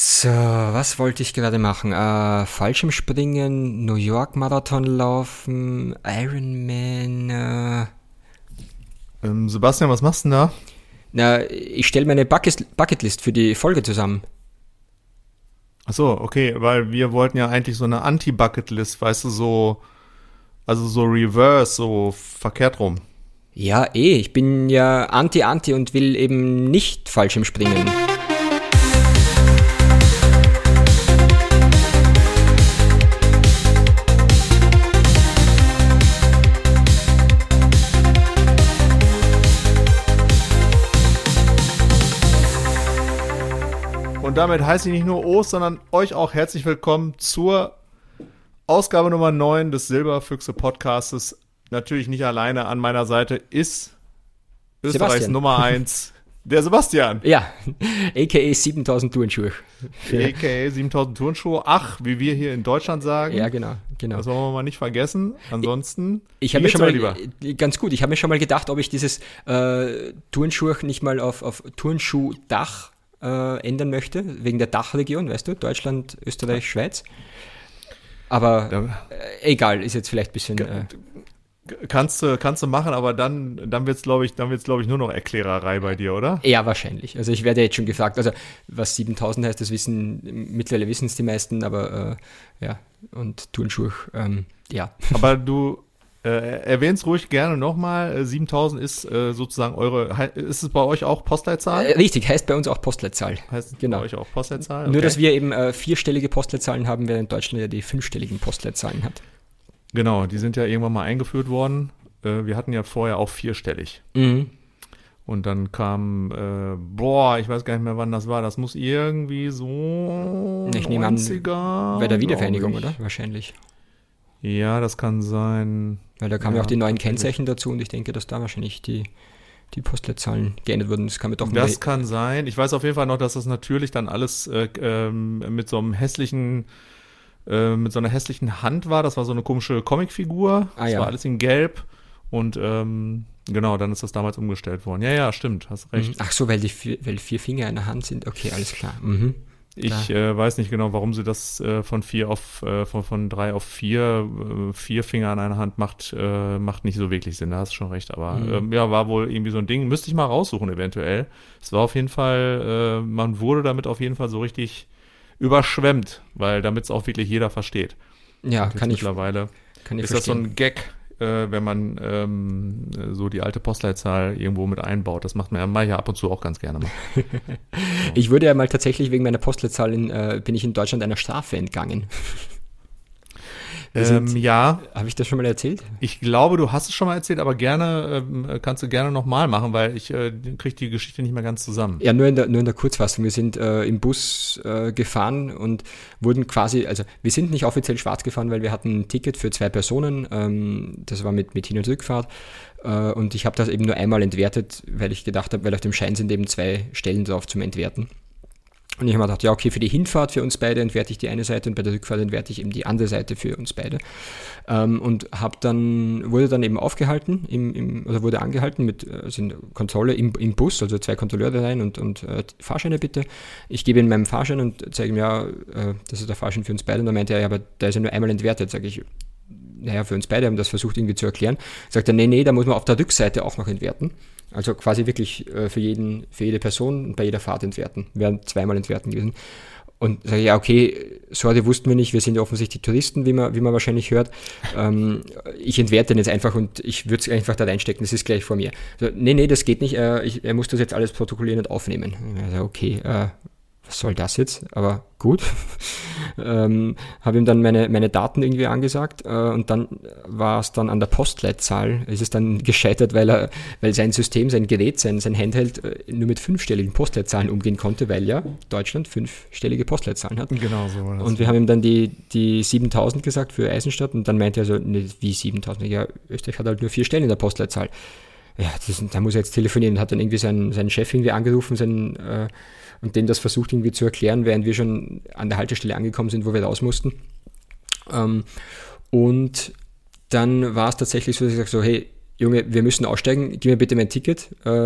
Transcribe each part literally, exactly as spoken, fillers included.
So, was wollte ich gerade machen? Äh, Fallschirmspringen, New York Marathon laufen, Ironman. Äh, Ähm, Sebastian, was machst du denn da? na, ich stelle meine Bucket Bucketlist für die Folge zusammen. Ach so, okay, weil wir wollten ja eigentlich so eine Anti-Bucket-List, weißt du, so, also so reverse, so verkehrt rum. Ja, eh, ich bin ja Anti-Anti und will eben nicht Fallschirmspringen. Und damit heiße ich nicht nur Ost, sondern euch auch herzlich willkommen zur Ausgabe Nummer neun des Silberfüchse Podcastes. Natürlich nicht alleine, an meiner Seite ist Österreichs Sebastian. Nummer eins, der Sebastian. Ja, aka siebentausend Turnschuhe. A K A siebentausend Turnschuhe. Ach, wie wir hier in Deutschland sagen. Ja, genau, genau. Das wollen wir mal nicht vergessen. Ansonsten, Ich habe wie mir schon geht's mal, euch äh, ganz gut, ich habe mir schon mal gedacht, ob ich dieses äh, Turnschuh nicht mal auf, auf Turnschuhdach äh, ändern möchte, wegen der Dachregion, weißt du, Deutschland, Österreich, Schweiz. Aber Da- äh, egal, ist jetzt vielleicht ein bisschen... Äh, Kannst du, kannst du machen, aber dann, dann wird's, glaube ich, dann wird's, glaube ich, nur noch Erklärerei bei dir, oder? eher wahrscheinlich. Also ich werde jetzt schon gefragt, also was siebentausend heißt, das wissen, mittlerweile wissen es die meisten, aber äh, ja, und Turnschuh, ähm, ja. Aber du äh, erwähnst ruhig gerne nochmal, äh, siebentausend ist äh, sozusagen eure, hei- ist es bei euch auch Postleitzahl? Äh, richtig, heißt bei uns auch Postleitzahl. Heißt es genau. bei euch auch Postleitzahl? Nur, Okay. dass wir eben äh, vierstellige Postleitzahlen haben, während Deutschland ja die fünfstelligen Postleitzahlen hat. Genau, die sind ja irgendwann mal eingeführt worden. Äh, wir hatten ja vorher auch vierstellig. Mhm. Und dann kam, äh, boah, ich weiß gar nicht mehr, wann das war. Das muss irgendwie so Ich nehme an, neunziger, Bei der Wiedervereinigung, glaub ich. oder? Wahrscheinlich. Ja, das kann sein. Weil da kamen ja Ja, auch die neuen tatsächlich. Kennzeichen dazu und ich denke, dass da wahrscheinlich die, die Postleitzahlen geändert wurden. Das kann mir doch nur- Das kann sein. Ich weiß auf jeden Fall noch, dass das natürlich dann alles äh, ähm, mit so einem hässlichen, äh, mit so einer hässlichen Hand war. Das war so eine komische Comicfigur. Ah, das ja. war alles in Gelb. Und ähm, genau, dann ist das damals umgestellt worden. Ja, ja, stimmt, hast recht. Ach so, weil die vier, weil vier Finger in der Hand sind. Okay, alles klar. Mhm. Ich äh, weiß nicht genau, warum sie das äh, von vier auf äh, von, von drei auf vier, äh, vier Finger an einer Hand macht, äh, macht nicht so wirklich Sinn. Da hast du schon recht. Aber Mhm. ähm, ja, war wohl irgendwie so ein Ding. Müsste ich mal raussuchen eventuell. Es war auf jeden Fall, äh, man wurde damit auf jeden Fall so richtig überschwemmt, weil damit es auch wirklich jeder versteht. Ja, Und jetzt kann ich, mittlerweile kann ich ist das so verstehen. ein Gag, äh, wenn man ähm, so die alte Postleitzahl irgendwo mit einbaut. Das macht man ja, mach ich ja ab und zu auch ganz gerne mal. Ich wurde ja mal tatsächlich wegen meiner Postleitzahl in, äh, bin ich in Deutschland einer Strafe entgangen. Wir ähm, sind- ja, Habe ich das schon mal erzählt? ich glaube, du hast es schon mal erzählt, aber gerne ähm, kannst du gerne nochmal machen, weil ich äh, kriege die Geschichte nicht mehr ganz zusammen. Ja, nur in der, nur in der Kurzfassung. Wir sind äh, im Bus äh, gefahren und wurden quasi, also wir sind nicht offiziell schwarz gefahren, weil wir hatten ein Ticket für zwei Personen. Ähm, das war mit, mit Hin- und Rückfahrt. Äh, und ich habe das eben nur einmal entwertet, weil ich gedacht habe, weil auf dem Schein sind eben zwei Stellen drauf zum Entwerten. Und ich habe mir gedacht, ja, okay, für die Hinfahrt für uns beide entwerte ich die eine Seite und bei der Rückfahrt entwerte ich eben die andere Seite für uns beide. Ähm, und habe dann, wurde dann eben aufgehalten, im, im, oder wurde angehalten mit also in Kontrolle im, im Bus, also zwei Kontrolleure rein und, und äh, Fahrscheine bitte. Ich gebe ihm meinen Fahrschein und zeige ihm, ja, äh, das ist der Fahrschein für uns beide. Und dann meinte er, ja, aber da ist ja nur einmal entwertet, sage ich. Naja, für uns beide haben das versucht irgendwie zu erklären. Sagt er, nee, nee, da muss man auf der Rückseite auch noch entwerten. Also quasi wirklich äh, für jeden, für jede Person und bei jeder Fahrt entwerten. Wären zweimal entwerten gewesen. Und sage ich, ja, okay, sorry, wussten wir nicht, wir sind ja offensichtlich Touristen, wie man, wie man wahrscheinlich hört. Ähm, ich entwerte den jetzt einfach und ich würde es einfach da reinstecken, das ist gleich vor mir. So, nee, nee, das geht nicht, äh, ich, er muss das jetzt alles protokollieren und aufnehmen. Also, okay, äh, was soll das jetzt? Aber gut. ähm, habe ihm dann meine, meine Daten irgendwie angesagt äh, und dann war es dann an der Postleitzahl, ist es dann gescheitert, weil er, weil sein System, sein Gerät, sein, sein Handheld äh, nur mit fünfstelligen Postleitzahlen umgehen konnte, weil ja Deutschland fünfstellige Postleitzahlen hat. Genau so war das. Und wir haben ihm dann die, die siebentausend gesagt für Eisenstadt und dann meinte er so, nee, wie siebentausend? Ja, Österreich hat halt nur vier Stellen in der Postleitzahl. Ja, das, da muss er jetzt telefonieren und hat dann irgendwie seinen, seinen Chef irgendwie angerufen, seinen, äh, und dem das versucht irgendwie zu erklären, während wir schon an der Haltestelle angekommen sind, wo wir raus mussten. Ähm, und dann war es tatsächlich so, dass ich sage so, hey, Junge, wir müssen aussteigen, gib mir bitte mein Ticket. Äh,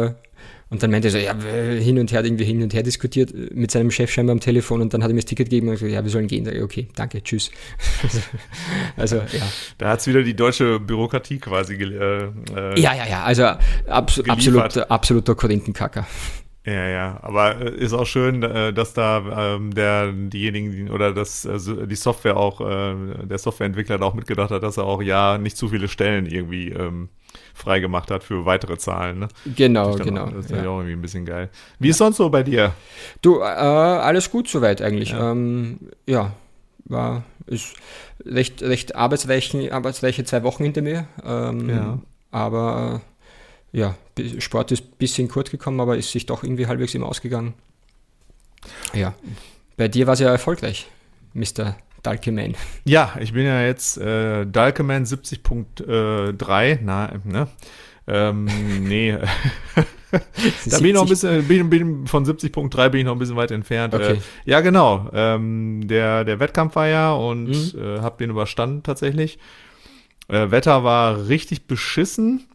Und dann meinte er so, ja, hin und her, irgendwie hin und her diskutiert mit seinem Chef scheinbar am Telefon und dann hat er mir das Ticket gegeben und gesagt, ja, wir sollen gehen. Da, okay, danke, tschüss. Also, ja. Da hat es wieder die deutsche Bürokratie quasi äh, Ja, ja, ja, also abs- absolut, absoluter Korinthenkacker. Ja, ja, aber ist auch schön, dass da ähm, der diejenigen oder dass also die Software auch, äh, der Softwareentwickler da auch mitgedacht hat, dass er auch ja nicht zu viele Stellen irgendwie ähm, frei gemacht hat für weitere Zahlen. Ne? Genau, genau. Auch, das ist ja. ja auch irgendwie ein bisschen geil. Wie ist sonst so bei dir? Du, äh, alles gut soweit eigentlich. Ja, ähm, ja war ist recht, recht arbeitsreiche, arbeitsreiche zwei Wochen hinter mir. Ähm, ja. Aber äh, ja, Sport ist ein bisschen kurz gekommen, aber ist sich doch irgendwie halbwegs immer ausgegangen. Ja. Bei dir war es ja erfolgreich, Mister Dalkeman. Ja, ich bin ja jetzt äh, Dalkeman siebzig Punkt drei. Na, ne? Ähm, nee. Da bin ich noch ein bisschen, bin, bin, von siebzig Punkt drei bin ich noch ein bisschen weit entfernt. Okay. Äh, ja, genau. Ähm, der, der Wettkampf war ja und Mhm. äh, habe den überstanden tatsächlich. Äh, Wetter war richtig beschissen.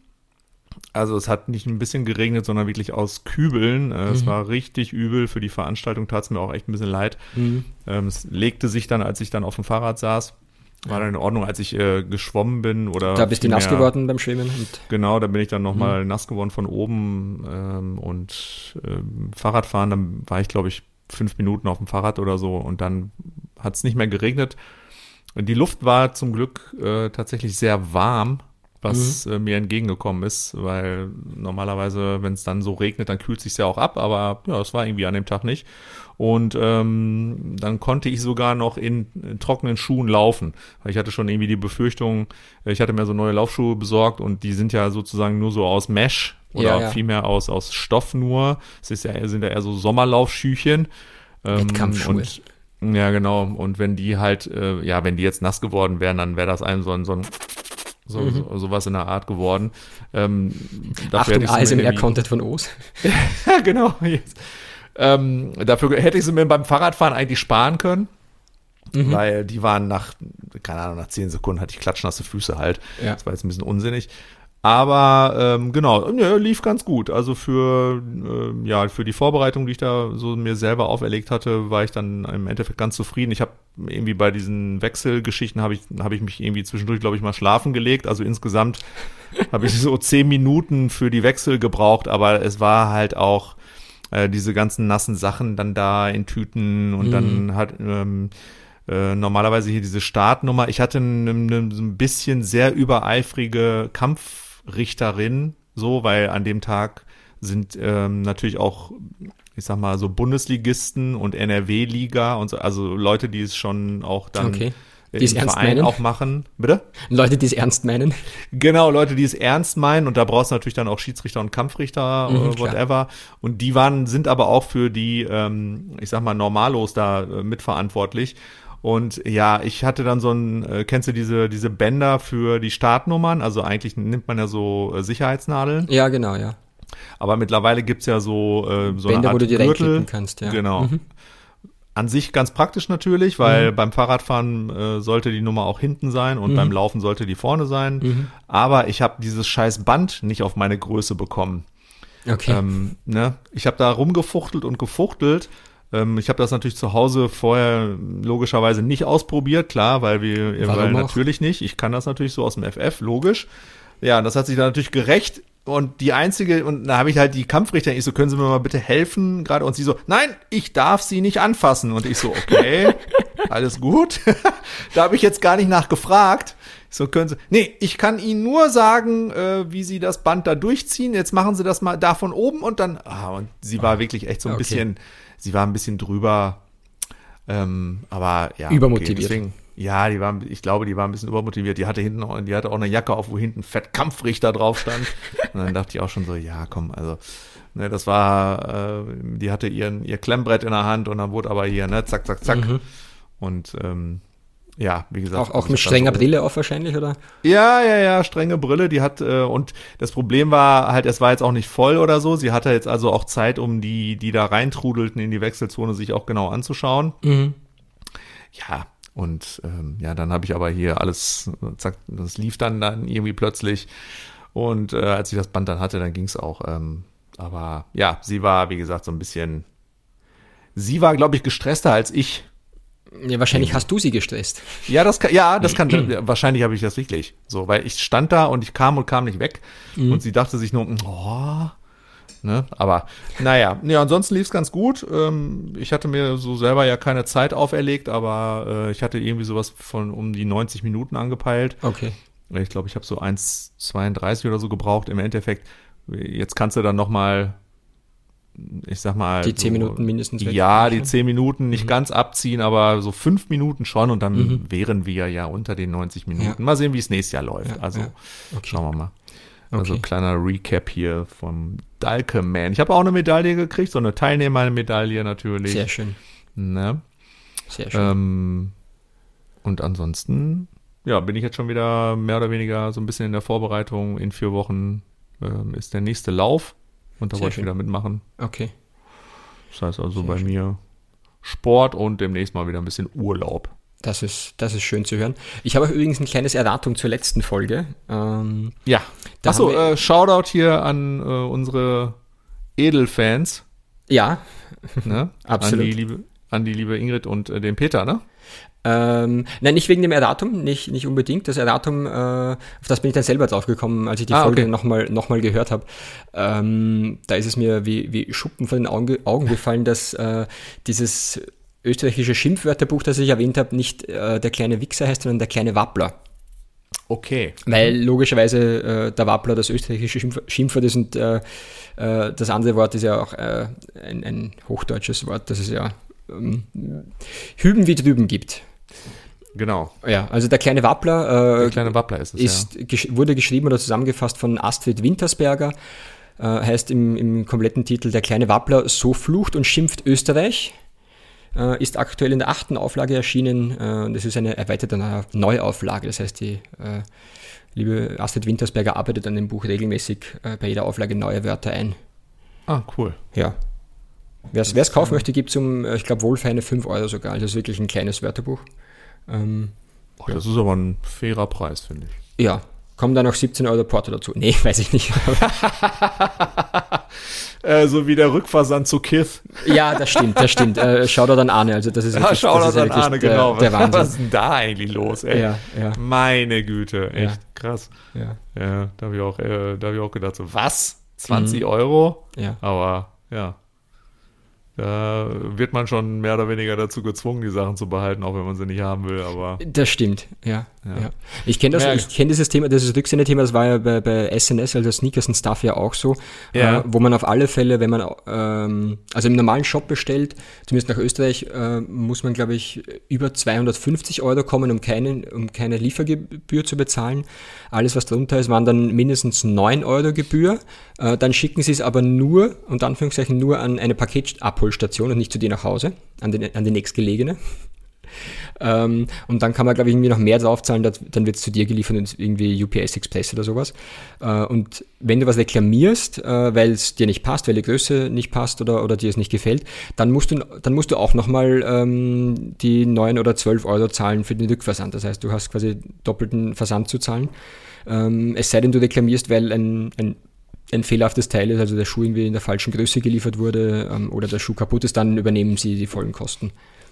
Also es hat nicht ein bisschen geregnet, sondern wirklich aus Kübeln. Äh, Es Mhm. war richtig übel. Für die Veranstaltung tat es mir auch echt ein bisschen leid. Mhm. Ähm, es legte sich dann, als ich dann auf dem Fahrrad saß. War dann in Ordnung, als ich äh, geschwommen bin oder Da bist du nass vielmehr- geworden beim Schwimmen. Und Genau, da bin ich dann nochmal nass geworden von oben ähm, und ähm, Fahrradfahren, dann war ich, glaube ich, fünf Minuten auf dem Fahrrad oder so und dann hat es nicht mehr geregnet. Und die Luft war zum Glück äh, tatsächlich sehr warm, was äh, mir entgegengekommen ist, weil normalerweise, wenn es dann so regnet, dann kühlt es sich ja auch ab, aber ja, es war irgendwie an dem Tag nicht. Und ähm, dann konnte ich sogar noch in, in trockenen Schuhen laufen, weil ich hatte schon irgendwie die Befürchtung, ich hatte mir so neue Laufschuhe besorgt und die sind ja sozusagen nur so aus Mesh oder Ja, ja. vielmehr aus, aus Stoff nur. Es ist ja, sind ja eher so Sommerlaufschüchen. Ähm, Wettkampfschuhe. und ja, genau. Und wenn die halt, äh, ja, wenn die jetzt nass geworden wären, dann wäre das einem so ein, so ein so, Mhm. so, sowas in der Art geworden. Ähm, dafür Achtung, hätte ich A S sie M mir irgendwie- R-Content von O's. Ja, genau. Yes. Ähm, dafür hätte ich sie mir beim Fahrradfahren eigentlich sparen können, Mhm. weil die waren nach, keine Ahnung, nach zehn Sekunden hatte ich klatschnasse Füße halt. Ja. Das war jetzt ein bisschen unsinnig. Aber ähm, genau, ja, lief ganz gut. Also für ähm, ja für die Vorbereitung, die ich da so mir selber auferlegt hatte, war ich dann im Endeffekt ganz zufrieden. Ich habe irgendwie bei diesen Wechselgeschichten habe ich habe ich mich irgendwie zwischendurch, glaube ich, mal schlafen gelegt. Also insgesamt habe ich so zehn Minuten für die Wechsel gebraucht, aber es war halt auch äh, diese ganzen nassen Sachen dann da in Tüten und Mhm. dann hat ähm, äh, normalerweise hier diese Startnummer. Ich hatte ne, ne, so ein bisschen sehr übereifrige Kampfrichterin, so, weil an dem Tag sind ähm, natürlich auch, ich sag mal, so Bundesligisten und N R W-Liga und so, also Leute, die es schon auch dann Okay. äh, Die es im ernst Verein meinen. auch machen. Bitte? Leute, die es ernst meinen. Genau, Leute, die es ernst meinen und da brauchst du natürlich dann auch Schiedsrichter und Kampfrichter, Mhm, äh, klar. whatever. Und die waren, sind aber auch für die, ähm, ich sag mal, Normalos da äh, mitverantwortlich. Und ja, ich hatte dann so ein, äh, kennst du diese, diese Bänder für die Startnummern? Also eigentlich nimmt man ja so äh, Sicherheitsnadeln, Ja, genau, ja. aber mittlerweile gibt's ja so, äh, so Bänder, eine Art wo du dir Gürtel. reinklicken kannst, ja. Genau. Mhm. An sich ganz praktisch natürlich, weil Mhm. beim Fahrradfahren äh, sollte die Nummer auch hinten sein und Mhm. beim Laufen sollte die vorne sein. Mhm. Aber ich habe dieses scheiß Band nicht auf meine Größe bekommen. Okay. Ähm, ne? Ich habe da rumgefuchtelt und gefuchtelt. Ähm, ich habe das natürlich zu Hause vorher logischerweise nicht ausprobiert, klar, weil wir, Warum weil auch? natürlich nicht. Ich kann das natürlich so aus dem F F, logisch. Ja, das hat sich dann natürlich gerecht. Und die einzige, und da habe ich halt die Kampfrichter, ich so, können Sie mir mal bitte helfen? Gerade, und sie so, nein, ich darf Sie nicht anfassen. Und ich so, okay, alles gut. Da habe ich jetzt gar nicht nachgefragt. Ich so, können Sie, nee, ich kann Ihnen nur sagen, äh, wie Sie das Band da durchziehen. Jetzt machen Sie das mal da von oben und dann, ah, und sie war wirklich echt so ein okay. bisschen, sie war ein bisschen drüber, ähm, aber ja. Übermotiviert. Okay, deswegen, ja, die war, ich glaube, die war ein bisschen übermotiviert. Die hatte hinten auch, die hatte auch eine Jacke auf, wo hinten Fett Kampfrichter drauf stand. Und dann dachte ich auch schon so, ja, komm, also, ne, das war, äh, die hatte ihren, ihr Klemmbrett in der Hand und dann wurde aber hier, ne, zack, zack, zack. Mhm. Und, ähm, ja, wie gesagt. Auch, auch also mit ich hab strenger dann so- Brille auf wahrscheinlich, oder? Ja, ja, ja, strenge Brille, die hat, äh, und das Problem war halt, es war jetzt auch nicht voll oder so. Sie hatte jetzt also auch Zeit, um die, die da reintrudelten in die Wechselzone, sich auch genau anzuschauen. Mhm. Ja, und ähm, ja, dann habe ich aber hier alles, zack, das lief dann dann irgendwie plötzlich. Und äh, als ich das Band dann hatte, dann ging es auch. Ähm, aber ja, sie war, wie gesagt, so ein bisschen, sie war, glaube ich, gestresster als ich. Ja, wahrscheinlich hast du sie gestresst. Ja, das kann, ja, das kann, wahrscheinlich habe ich das wirklich so, weil ich stand da und ich kam und kam nicht weg mhm. und sie dachte sich nur, oh, ne, aber naja, ja, ansonsten lief es ganz gut. Ähm, ich hatte mir so selber ja keine Zeit auferlegt, aber äh, ich hatte irgendwie sowas von um die neunzig Minuten angepeilt. Okay. Ich glaube, ich habe so eins zweiunddreißig oder so gebraucht im Endeffekt. Jetzt kannst du dann nochmal, ich sag mal. Die zehn so, Minuten mindestens weg. Ja, die zehn Minuten nicht mhm. ganz abziehen, aber so fünf Minuten schon und dann mhm. wären wir ja unter den neunzig Minuten. Ja. Mal sehen, wie es nächstes Jahr läuft. Ja, also ja. Okay. Schauen wir mal. Also okay. Kleiner Recap hier vom Dalke-Man. Ich habe auch eine Medaille gekriegt, so eine Teilnehmermedaille natürlich. Sehr schön. Ne? Sehr schön. Ähm, und ansonsten, ja, bin ich jetzt schon wieder mehr oder weniger so ein bisschen in der Vorbereitung. In vier Wochen ähm, ist der nächste Lauf. Und da Sehr wollte schön. ich wieder mitmachen. Okay. Das heißt also Sehr bei schön. mir Sport und demnächst mal wieder ein bisschen Urlaub. Das ist, das ist schön zu hören. Ich habe auch übrigens ein kleines Erratung zur letzten Folge. Ähm, ja. Achso, äh, Shoutout hier an äh, unsere Edelfans. Ja, ne? absolut. An die liebe, an die liebe Ingrid und äh, den Peter, ne? Ähm, nein, nicht wegen dem Erratum, nicht, nicht unbedingt. Das Erratum, äh, auf das bin ich dann selber drauf gekommen, als ich die ah, Folge okay. nochmal noch mal gehört habe. Ähm, da ist es mir wie, wie Schuppen von den Augen, Augen gefallen, dass äh, dieses österreichische Schimpfwörterbuch, das ich erwähnt habe, nicht äh, der kleine Wichser heißt, sondern der kleine Wappler. Okay. Weil logischerweise äh, der Wappler das österreichische Schimpf- Schimpfwort ist und äh, äh, das andere Wort ist ja auch äh, ein, ein hochdeutsches Wort, das es ja ähm, hüben wie drüben gibt. Genau. Ja, also der kleine Wappler, äh, der kleine Wappler ist es, ist, ja. gesch- wurde geschrieben oder zusammengefasst von Astrid Wintersberger, äh, heißt im, im kompletten Titel Der kleine Wappler, so flucht und schimpft Österreich. Äh, ist aktuell in der achten Auflage erschienen äh, und es ist eine erweiterte Neuauflage. Das heißt, die äh, liebe Astrid Wintersberger arbeitet an dem Buch regelmäßig äh, bei jeder Auflage neue Wörter ein. Ah, cool. Ja. Wer es kaufen möchte, gibt es um, ich glaube, wohlfeine fünf Euro sogar. Also das ist wirklich ein kleines Wörterbuch. Ähm, oh, das ist aber ein fairer Preis, finde ich. Ja. Kommen da noch siebzehn Euro Porto dazu? Nee, weiß ich nicht. äh, so wie der Rückversand zu Kith. Ja, das stimmt, das stimmt. Äh, schau da dann Arne, also das ist wirklich, ja, schau da dann Arne, der, genau. Der Wahnsinn. Was ist denn da eigentlich los, ey? Ja, ja. Meine Güte, echt ja. krass. Ja, ja da habe ich, auch, äh, da hab ich auch gedacht, so was? zwanzig mhm. Euro? Ja. Aber, ja. Da wird man schon mehr oder weniger dazu gezwungen, die Sachen zu behalten, auch wenn man sie nicht haben will, aber... Das stimmt, ja. ja. ja. Ich kenne das, ja. ich kenne dieses Thema, dieses Rücksendethema, das war ja bei, bei S N S, also Sneakers and Stuff ja auch so, ja. äh, wo man auf alle Fälle, wenn man ähm, also im normalen Shop bestellt, zumindest nach Österreich, äh, muss man, glaube ich, über zweihundertfünfzig Euro kommen, um keine, um keine Liefergebühr zu bezahlen. Alles, was drunter ist, waren dann mindestens neun Euro Gebühr. Äh, dann schicken sie es aber nur, unter Anführungszeichen, nur an eine Paketabholstation und nicht zu dir nach Hause, an, den, an die nächstgelegene. Ähm, und dann kann man, glaube ich, irgendwie noch mehr draufzahlen, dat, dann wird es zu dir geliefert und irgendwie U P S Express oder sowas. Äh, und wenn du was reklamierst, äh, weil es dir nicht passt, weil die Größe nicht passt oder, oder dir es nicht gefällt, dann musst du, dann musst du auch nochmal ähm, die neun oder zwölf Euro zahlen für den Rückversand. Das heißt, du hast quasi doppelten Versand zu zahlen. Ähm, es sei denn, du reklamierst, weil ein, ein ein fehlerhaftes Teil ist, also der Schuh irgendwie in der falschen Größe geliefert wurde ähm, oder der Schuh kaputt ist, dann übernehmen sie die vollen Kosten.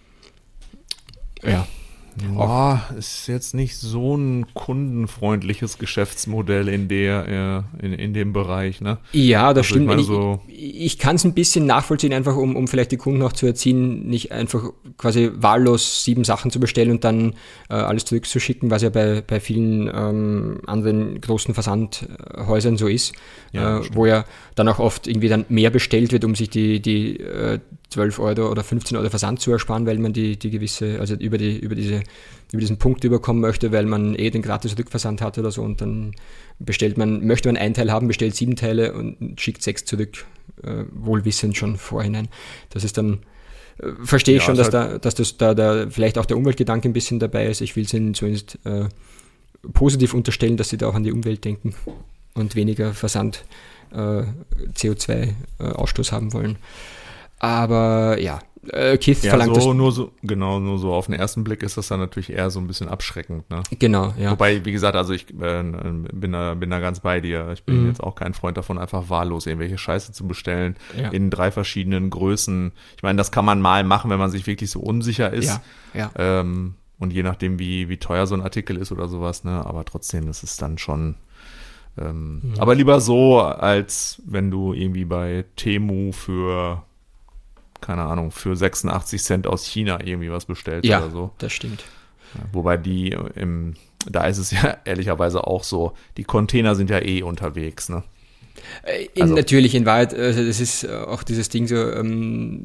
Ja. Boah, ist jetzt nicht so ein kundenfreundliches Geschäftsmodell in der äh, in, in dem Bereich, ne? Ja, das also stimmt. Ich, meine, ich, so ich, ich kann es ein bisschen nachvollziehen, einfach um, um vielleicht die Kunden auch zu erziehen, nicht einfach quasi wahllos sieben Sachen zu bestellen und dann äh, alles zurückzuschicken, was ja bei, bei vielen ähm, anderen großen Versandhäusern so ist, ja, äh, wo ja dann auch oft irgendwie dann mehr bestellt wird, um sich die, die äh, zwölf Euro oder fünfzehn Euro Versand zu ersparen, weil man die, die gewisse, also über die, über diese, über diesen Punkt überkommen möchte, weil man eh den gratis Rückversand hat oder so und dann bestellt man, möchte man ein Teil haben, bestellt sieben Teile und schickt sechs zurück, äh, wohlwissend schon vorhinein. Das ist dann, äh, verstehe ich ja, schon, dass halt da, dass das da, da vielleicht auch der Umweltgedanke ein bisschen dabei ist. Ich will es ihnen zumindest äh, positiv unterstellen, dass sie da auch an die Umwelt denken und weniger Versand äh, C O zwei Ausstoß haben wollen. Aber ja, Äh, Kith Ja, verlangt so, das. nur so, genau, nur so auf den ersten Blick ist das dann natürlich eher so ein bisschen abschreckend, ne? Genau, ja. Wobei, wie gesagt, also ich äh, bin, da, bin da ganz bei dir. Ich bin Mhm. jetzt auch kein Freund davon, einfach wahllos irgendwelche Scheiße zu bestellen Ja. in drei verschiedenen Größen. Ich meine, das kann man mal machen, wenn man sich wirklich so unsicher ist. Ja, ja. Ähm, und je nachdem, wie, wie teuer so ein Artikel ist oder sowas, ne? Aber trotzdem, das ist dann schon. Ähm, Mhm. Aber lieber so, als wenn du irgendwie bei Temu für, keine Ahnung, für sechsundachtzig Cent aus China irgendwie was bestellst Ja, oder so. das stimmt. Ja, wobei die im, da ist es ja ehrlicherweise auch so, die Container sind ja eh unterwegs, ne? Äh, In, Also- natürlich, in Wahrheit, also das ist äh, auch dieses Ding so, ähm,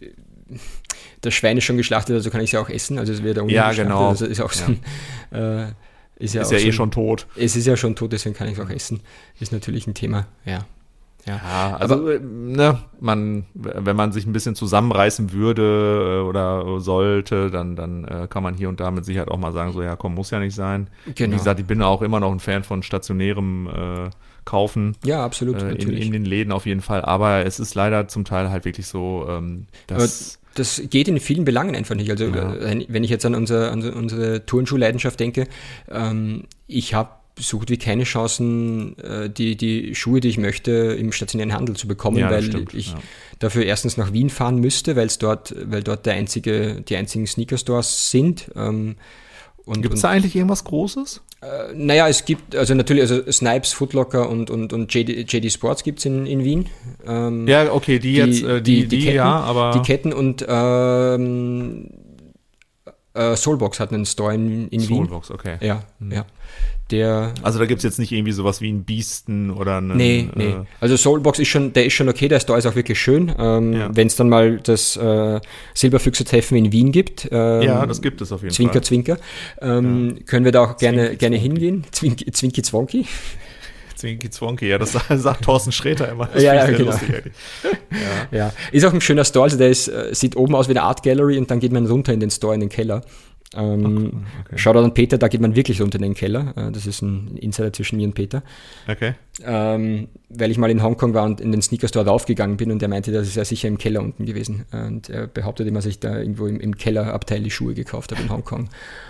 das Schwein ist schon geschlachtet, also kann ich es ja auch essen, also es wird ja Ja, genau. Also ist auch so ein, äh, ist ja, Ist auch ja so eh ein, schon tot. Es ist ja schon tot, deswegen kann ich es auch essen. Ist natürlich ein Thema, ja. Ja, Ja, also, äh, ne, man, wenn man sich ein bisschen zusammenreißen würde äh, oder sollte, dann, dann äh, kann man hier und da mit Sicherheit auch mal sagen, so, ja, komm, muss ja nicht sein. Genau. Wie gesagt, ich bin auch immer noch ein Fan von stationärem äh, Kaufen. Ja, absolut, äh, in, natürlich. in den Läden auf jeden Fall, aber es ist leider zum Teil halt wirklich so, ähm, dass Das geht in vielen Belangen einfach nicht. Also Ja. äh, wenn ich jetzt an unsere, an unsere Turnschuhleidenschaft denke, ähm, ich habe so gut wie keine Chancen, äh, die, die Schuhe, die ich möchte, im stationären Handel zu bekommen, Ja, das weil stimmt, ich ja. dafür erstens nach Wien fahren müsste, weil es dort, weil dort der einzige, die einzigen Sneaker-Stores sind. Ähm, und, gibt es da eigentlich irgendwas Großes? Äh, naja, es gibt, also natürlich, also Snipes, Footlocker und, und, und J D, J D Sports gibt es in, in Wien. Ähm, Ja, okay, die, jetzt, äh, die, die, Ketten, ja, aber Die Ketten und ähm, äh, Soulbox hat einen Store in, in Wien. Soulbox, okay. Ja, ja. Der, Also da gibt's jetzt nicht irgendwie sowas wie einen Beasten oder einen, nee, nee. Äh, Also Soulbox ist schon, der ist schon okay, der Store ist auch wirklich schön. Ähm, Ja. Wenn es dann mal das äh, Silberfüchse-Treffen in Wien gibt, ähm, ja, das gibt es auf jeden Zwinker, Fall. Zwinker, ähm, können wir da auch gerne, Zwinki, gerne Zwonki. hingehen. Zwinki, Zwinki, Zwonki. Zwinki Zwonki, ja, das sagt Thorsten Sträter immer. Das Ja, ja, finde ich sehr genau. lustig eigentlich. Ja. Ja, ist auch ein schöner Store, also der ist, äh, sieht oben aus wie eine Art Gallery und dann geht man runter in den Store, in den Keller. Ähm, okay. Shoutout an Peter, da geht man wirklich runter in den Keller. Äh, das ist ein Insider zwischen mir und Peter. Okay. Ähm, weil ich mal in Hongkong war und in den Sneaker Store raufgegangen bin und der meinte, das ist ja sicher im Keller unten gewesen. Und er behauptet immer, dass ich da irgendwo im, im Kellerabteil die Schuhe gekauft habe in Hongkong.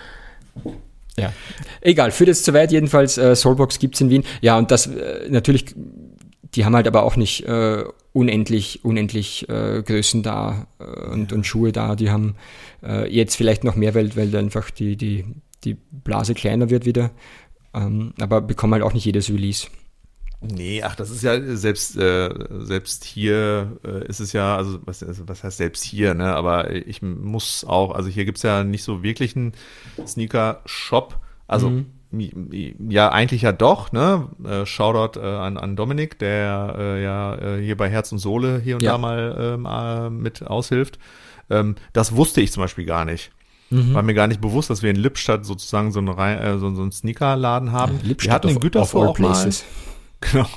Ja, egal, führt jetzt zu weit. Jedenfalls, äh, Soulbox gibt es in Wien. Ja, und das äh, natürlich, die haben halt aber auch nicht äh, unendlich, unendlich äh, Größen da äh, und, und Schuhe da. Die haben äh, jetzt vielleicht noch mehr, weil, weil einfach die, die, die Blase kleiner wird wieder. Ähm, aber bekommen halt auch nicht jedes Release. Nee, ach, das ist ja selbst äh, selbst hier äh, ist es ja, also was, also was heißt selbst hier, ne? Aber ich muss auch, also hier gibt's ja nicht so wirklich einen Sneaker-Shop. Also Mhm. ja, eigentlich ja doch, ne? Äh, Shoutout äh, an, an Dominik, der äh, ja äh, hier bei Herz und Sohle hier und Ja. da mal ähm, äh, mit aushilft. Ähm, das wusste ich zum Beispiel gar nicht. Mhm. War mir gar nicht bewusst, dass wir in Lippstadt sozusagen so einen, Rei- äh, so, so einen Sneakerladen haben. wir Lippstadt hatten in of- Gütersloh of all auch mal. places. Genau.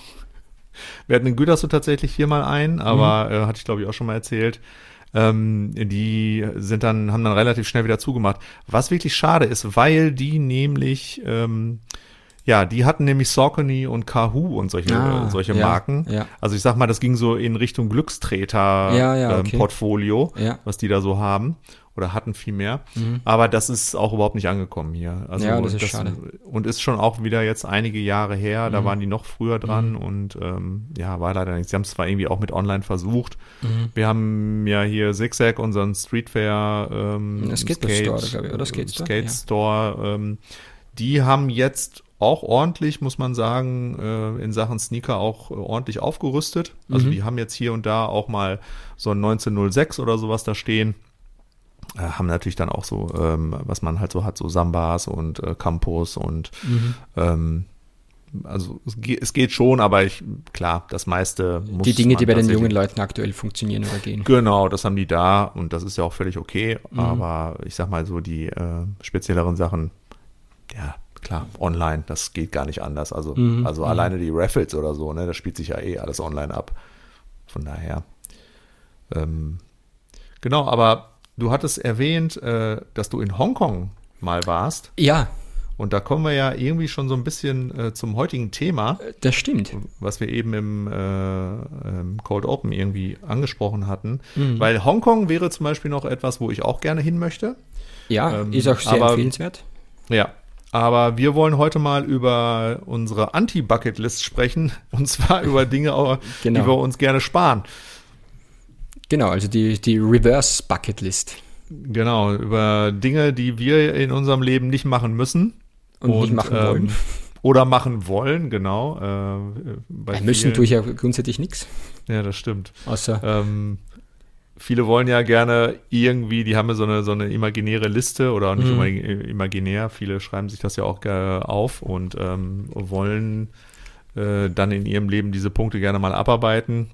Wir hatten in Gütersloh tatsächlich hier mal ein, aber äh, hatte ich glaube ich auch schon mal erzählt. Ähm, die sind dann, haben dann relativ schnell wieder zugemacht. Was wirklich schade ist, weil die nämlich, ähm, ja, die hatten nämlich Saucony und Kahoo und solche, Ah, äh, solche ja, Marken. ja. Also ich sag mal, das ging so in Richtung Glückstreter Ja, ja, ähm, okay. Portfolio, Ja. was die da so haben. Oder hatten viel mehr. Mhm. Aber das ist auch überhaupt nicht angekommen hier. Also Ja, das ist schade. Und ist schon auch wieder jetzt einige Jahre her. Da Mhm. waren die noch früher dran und ähm, ja, war leider nichts. Sie haben es zwar irgendwie auch mit online versucht. Mhm. Wir haben ja hier Zigzag, unseren Streetwear ähm, Ja, Skate Store, glaube ich, oder Skate Store? Skate Ja. Store. Ähm, die haben jetzt auch ordentlich, muss man sagen, äh, in Sachen Sneaker auch äh, ordentlich aufgerüstet. Also Mhm. die haben jetzt hier und da auch mal so ein neunzehnhundertsechs oder sowas da stehen. Äh, haben natürlich dann auch so, ähm, was man halt so hat, so Sambas und äh, Campos und Mhm. ähm, also es, ge es geht schon, aber ich, klar, das meiste muss Die Dinge, man die bei den tatsächlich- jungen Leuten aktuell funktionieren oder gehen. Genau, das haben die da und das ist ja auch völlig okay, Mhm. aber ich sag mal so, die äh, spezielleren Sachen, ja, klar, online, das geht gar nicht anders. Also, Mhm. also Mhm. alleine die Raffles oder so, ne, das spielt sich ja eh alles online ab. Von daher. Ähm, genau, aber du hattest erwähnt, äh, dass du in Hongkong mal warst. Ja, Und da kommen wir ja irgendwie schon so ein bisschen äh, zum heutigen Thema. Das stimmt. Was wir eben im, äh, im Cold Open irgendwie angesprochen hatten. Mhm. Weil Hongkong wäre zum Beispiel noch etwas, wo ich auch gerne hin möchte. Ja, ähm, ist auch sehr aber, empfehlenswert. Ja, aber wir wollen heute mal über unsere Anti-Bucket-List sprechen. Und zwar über Dinge, genau. die wir uns gerne sparen. Genau, also die, die Reverse-Bucket-List. Genau, über Dinge, die wir in unserem Leben nicht machen müssen. Und, und nicht machen ähm, wollen. Oder machen wollen, genau. Äh, bei ja, müssen tue ich ja grundsätzlich nichts. Ja, das stimmt. Außer ähm, viele wollen ja gerne irgendwie, die haben ja so eine, so eine imaginäre Liste oder nicht mhm. imaginär, viele schreiben sich das ja auch auf und ähm, wollen äh, dann in ihrem Leben diese Punkte gerne mal abarbeiten.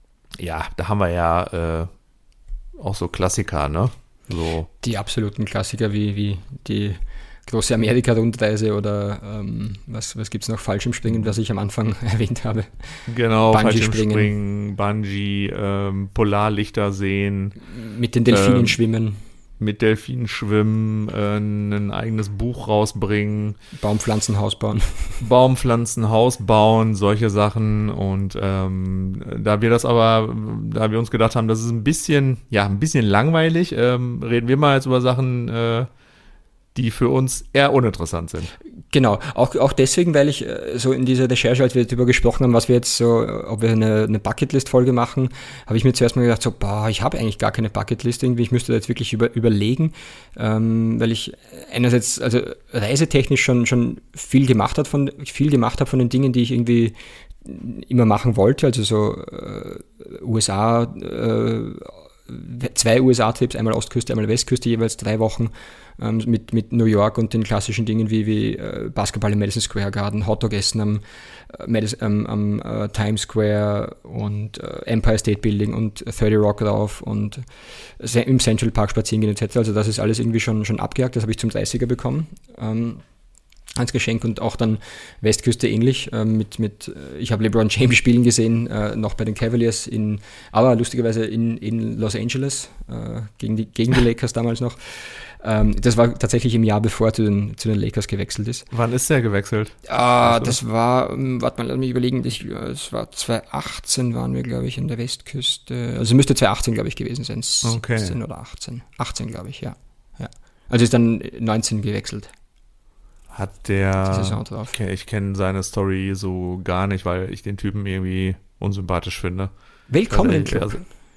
Ja, da haben wir ja äh, auch so Klassiker, ne? So. Die absoluten Klassiker wie, wie die große Amerika-Rundreise oder ähm, was, was gibt es noch? Fallschirmspringen, was ich am Anfang erwähnt habe. Genau, Fallschirmspringen, Bungee, ähm, Polarlichter sehen. Mit den Delfinen ähm, schwimmen. Mit Delfinen schwimmen, äh, ein eigenes Buch rausbringen. Baumpflanzenhaus bauen. Baumpflanzenhaus bauen, solche Sachen. Und ähm, da wir das aber, da wir uns gedacht haben, das ist ein bisschen, ja, ein bisschen langweilig, ähm, reden wir mal jetzt über Sachen, äh, die für uns eher uninteressant sind. Genau, auch, auch deswegen, weil ich äh, so in dieser Recherche, als wir darüber gesprochen haben, was wir jetzt so, ob wir eine, eine Bucketlist-Folge machen, habe ich mir zuerst mal gedacht, so, boah, ich habe eigentlich gar keine Bucketlist irgendwie, ich müsste da jetzt wirklich über, überlegen, ähm, weil ich einerseits, also reisetechnisch schon, schon viel gemacht hat von, viel gemacht habe von den Dingen, die ich irgendwie immer machen wollte, also so äh, U S A, äh, zwei U S A-Trips, einmal Ostküste, einmal Westküste, jeweils drei Wochen ähm, mit, mit New York und den klassischen Dingen wie, wie äh, Basketball im Madison Square Garden, Hotdog essen am, äh, Madison, ähm, am äh, Times Square und äh, Empire State Building und thirty Rock drauf und äh, im Central Park spazieren gehen et cetera. Also das ist alles irgendwie schon, schon abgehakt, das habe ich zum dreißiger bekommen. Ähm, als Geschenk und auch dann Westküste ähnlich äh, mit, mit ich habe LeBron James spielen gesehen, äh, noch bei den Cavaliers, in, aber lustigerweise in, in Los Angeles, äh, gegen, die, gegen die Lakers damals noch. Ähm, das war tatsächlich im Jahr, bevor er zu den, zu den Lakers gewechselt ist. Wann ist der gewechselt? Ah, also. Das war, um, warte mal, lass mich überlegen, das, das war zwanzig achtzehn waren wir, glaube ich, an der Westküste. Also müsste zwanzig achtzehn, glaube ich, gewesen sein. Okay. siebzehn oder achtzehn. achtzehn, glaube ich, ja. ja. Also ist dann neunzehn gewechselt. Hat der, okay, ich kenne seine Story so gar nicht, weil ich den Typen irgendwie unsympathisch finde. Willkommen im Club. Also,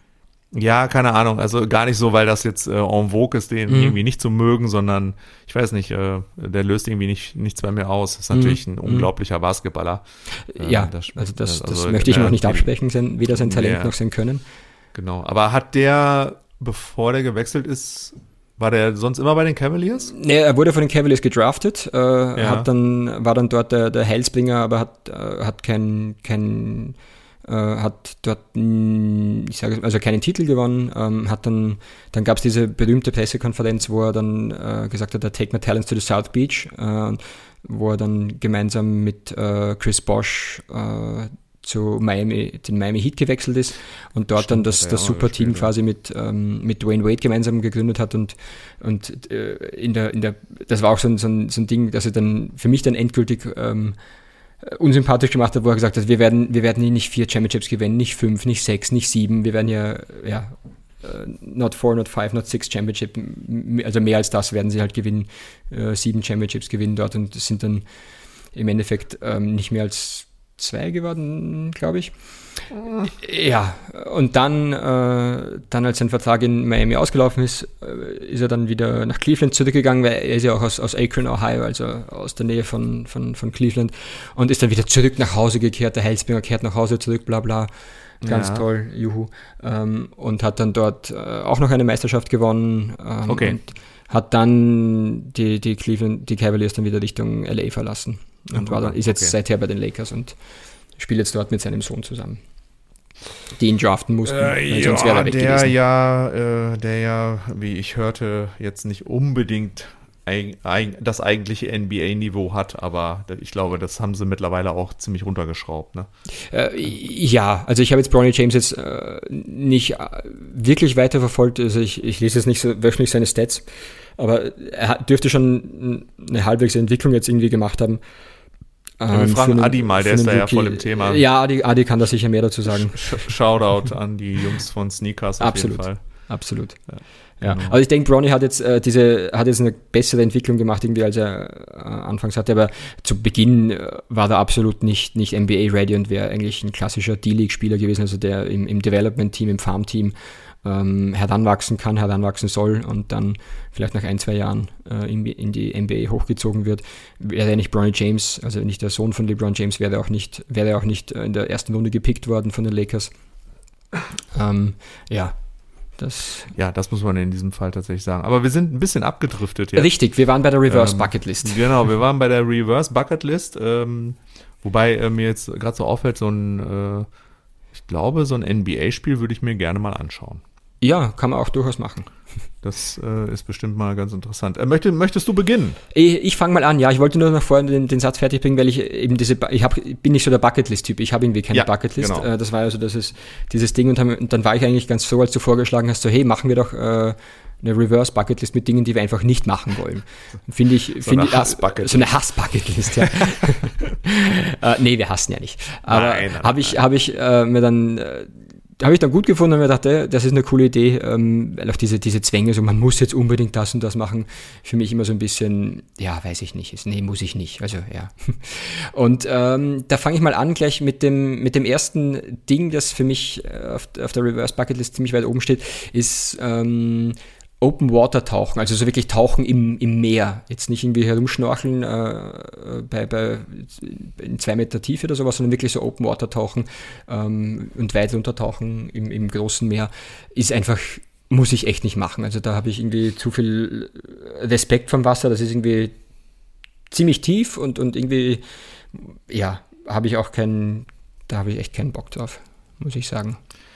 ja, keine Ahnung, also gar nicht so, weil das jetzt äh, en vogue ist, den mhm. irgendwie nicht zu mögen, sondern ich weiß nicht, äh, der löst irgendwie nicht, nichts bei mir aus. Ist natürlich mhm. ein unglaublicher Basketballer. Ja, äh, das, also das, das also, möchte ich noch nicht absprechen, sein, weder sein Talent der, noch sein Können. Genau, aber hat der, bevor der gewechselt ist, war der sonst immer bei den Cavaliers? Nee, er wurde von den Cavaliers gedraftet, äh, ja. hat dann, war dann dort der, der Heilsbringer, aber hat, äh, hat kein, kein äh, hat dort, ich sage, also keinen Titel gewonnen, ähm, hat dann, dann gab es diese berühmte Pressekonferenz, wo er dann äh, gesagt hat, er take my talents to the South Beach, äh, wo er dann gemeinsam mit äh, Chris Bosh äh, zu Miami, den Miami Heat gewechselt ist und dort Stimmt, dann das, das super Team quasi mit, ähm, mit Dwayne Wade gemeinsam gegründet hat und, und äh, in der, in der, das war auch so ein, so ein, so ein Ding, dass er dann für mich dann endgültig ähm, unsympathisch gemacht hat, wo er gesagt hat, wir werden, wir werden hier nicht vier Championships gewinnen, nicht fünf, nicht sechs, nicht sieben, wir werden ja, ja, not four, not five, not six Championship, also mehr als das werden sie halt gewinnen, äh, sieben Championships gewinnen dort und sind dann im Endeffekt ähm, nicht mehr als zwei geworden, glaube ich. Ja, und dann, äh, dann als sein Vertrag in Miami ausgelaufen ist, äh, ist er dann wieder nach Cleveland zurückgegangen, weil er ist ja auch aus, aus Akron, Ohio, also aus der Nähe von, von, von Cleveland, und ist dann wieder zurück nach Hause gekehrt, der Heilsbringer kehrt nach Hause zurück, bla bla. Ganz ja. toll, juhu. Ähm, und hat dann dort äh, auch noch eine Meisterschaft gewonnen. Ähm, okay. Und hat dann die, die Cleveland, die Cavaliers dann wieder Richtung L A verlassen. Und war dann, ist jetzt okay. seither bei den Lakers und spielt jetzt dort mit seinem Sohn zusammen. Die ihn draften mussten, äh, ja, sonst wäre er weg der gewesen. Ja, äh, der ja, wie ich hörte, jetzt nicht unbedingt das eigentliche N B A-Niveau hat, aber ich glaube, das haben sie mittlerweile auch ziemlich runtergeschraubt. Ne? Äh, ja, also ich habe jetzt Bronny James jetzt äh, nicht wirklich weiterverfolgt, also ich, ich lese jetzt nicht so wöchentlich seine Stats, aber er dürfte schon eine halbwegs Entwicklung jetzt irgendwie gemacht haben. Ja, wir fragen einen, Adi mal, der ist da ja voll im Thema. Ja, Adi, Adi kann da sicher mehr dazu sagen. Shoutout an die Jungs von Sneakers auf absolut, jeden Fall. Absolut. Ja. Ja, Genau. also ich denke, Bronny hat jetzt äh, diese, hat jetzt eine bessere Entwicklung gemacht, irgendwie, als er äh, anfangs hatte, aber zu Beginn äh, war er absolut nicht, nicht N B A-ready und wäre eigentlich ein klassischer D-League-Spieler gewesen, also der im, im Development-Team, im Farm-Team ähm, heranwachsen kann, heranwachsen soll und dann vielleicht nach ein, zwei Jahren äh, in, in die N B A hochgezogen wird. Wäre er nicht Bronny James, also nicht der Sohn von LeBron James, wäre er auch nicht, wäre er auch nicht in der ersten Runde gepickt worden von den Lakers. Ähm, ja, Das ja, das muss man in diesem Fall tatsächlich sagen. Aber wir sind ein bisschen abgedriftet jetzt. Richtig, wir waren bei der Reverse ähm, Bucket List. Genau, wir waren bei der Reverse Bucket List. Ähm, wobei äh, mir jetzt gerade so auffällt, so ein, äh, ich glaube, so ein N B A-Spiel würde ich mir gerne mal anschauen. Ja, kann man auch durchaus machen. Das äh, ist bestimmt mal ganz interessant. Äh, möchte, möchtest du beginnen? Ich, ich fange mal an, ja. Ich wollte nur noch vorhin den, den Satz fertig bringen, weil ich eben diese, ich hab, bin nicht so der Bucketlist-Typ. Ich habe irgendwie keine ja, Bucketlist. Genau. Äh, das war also das ist dieses Ding und, haben, und dann war ich eigentlich ganz so, als du vorgeschlagen hast, so hey, machen wir doch äh, eine Reverse Bucketlist mit Dingen, die wir einfach nicht machen wollen. Finde ich, so finde eine ich, Hass-Bucketlist. so eine Hass-Bucketlist, ja. äh, nee, wir hassen ja nicht. Aber habe ich, habe ich äh, mir dann äh, habe ich dann gut gefunden und mir dachte, das ist eine coole Idee, ähm, weil auch diese, diese Zwänge, so man muss jetzt unbedingt das und das machen, für mich immer so ein bisschen, ja, weiß ich nicht, ist, nee, muss ich nicht, also ja. Und ähm, da fange ich mal an gleich mit dem, mit dem ersten Ding, das für mich auf, auf der Reverse Bucket List ziemlich weit oben steht, ist ähm, Open Water Tauchen, also so wirklich Tauchen im, im Meer. Jetzt nicht irgendwie herumschnorcheln äh, bei, bei in zwei Meter Tiefe oder sowas, sondern wirklich so Open Water Tauchen ähm, und weit untertauchen im, im großen Meer ist einfach, muss ich echt nicht machen. Also da habe ich irgendwie zu viel Respekt vom Wasser. Das ist irgendwie ziemlich tief und, und irgendwie, ja, habe ich auch keinen, da habe ich echt keinen Bock drauf, muss ich sagen.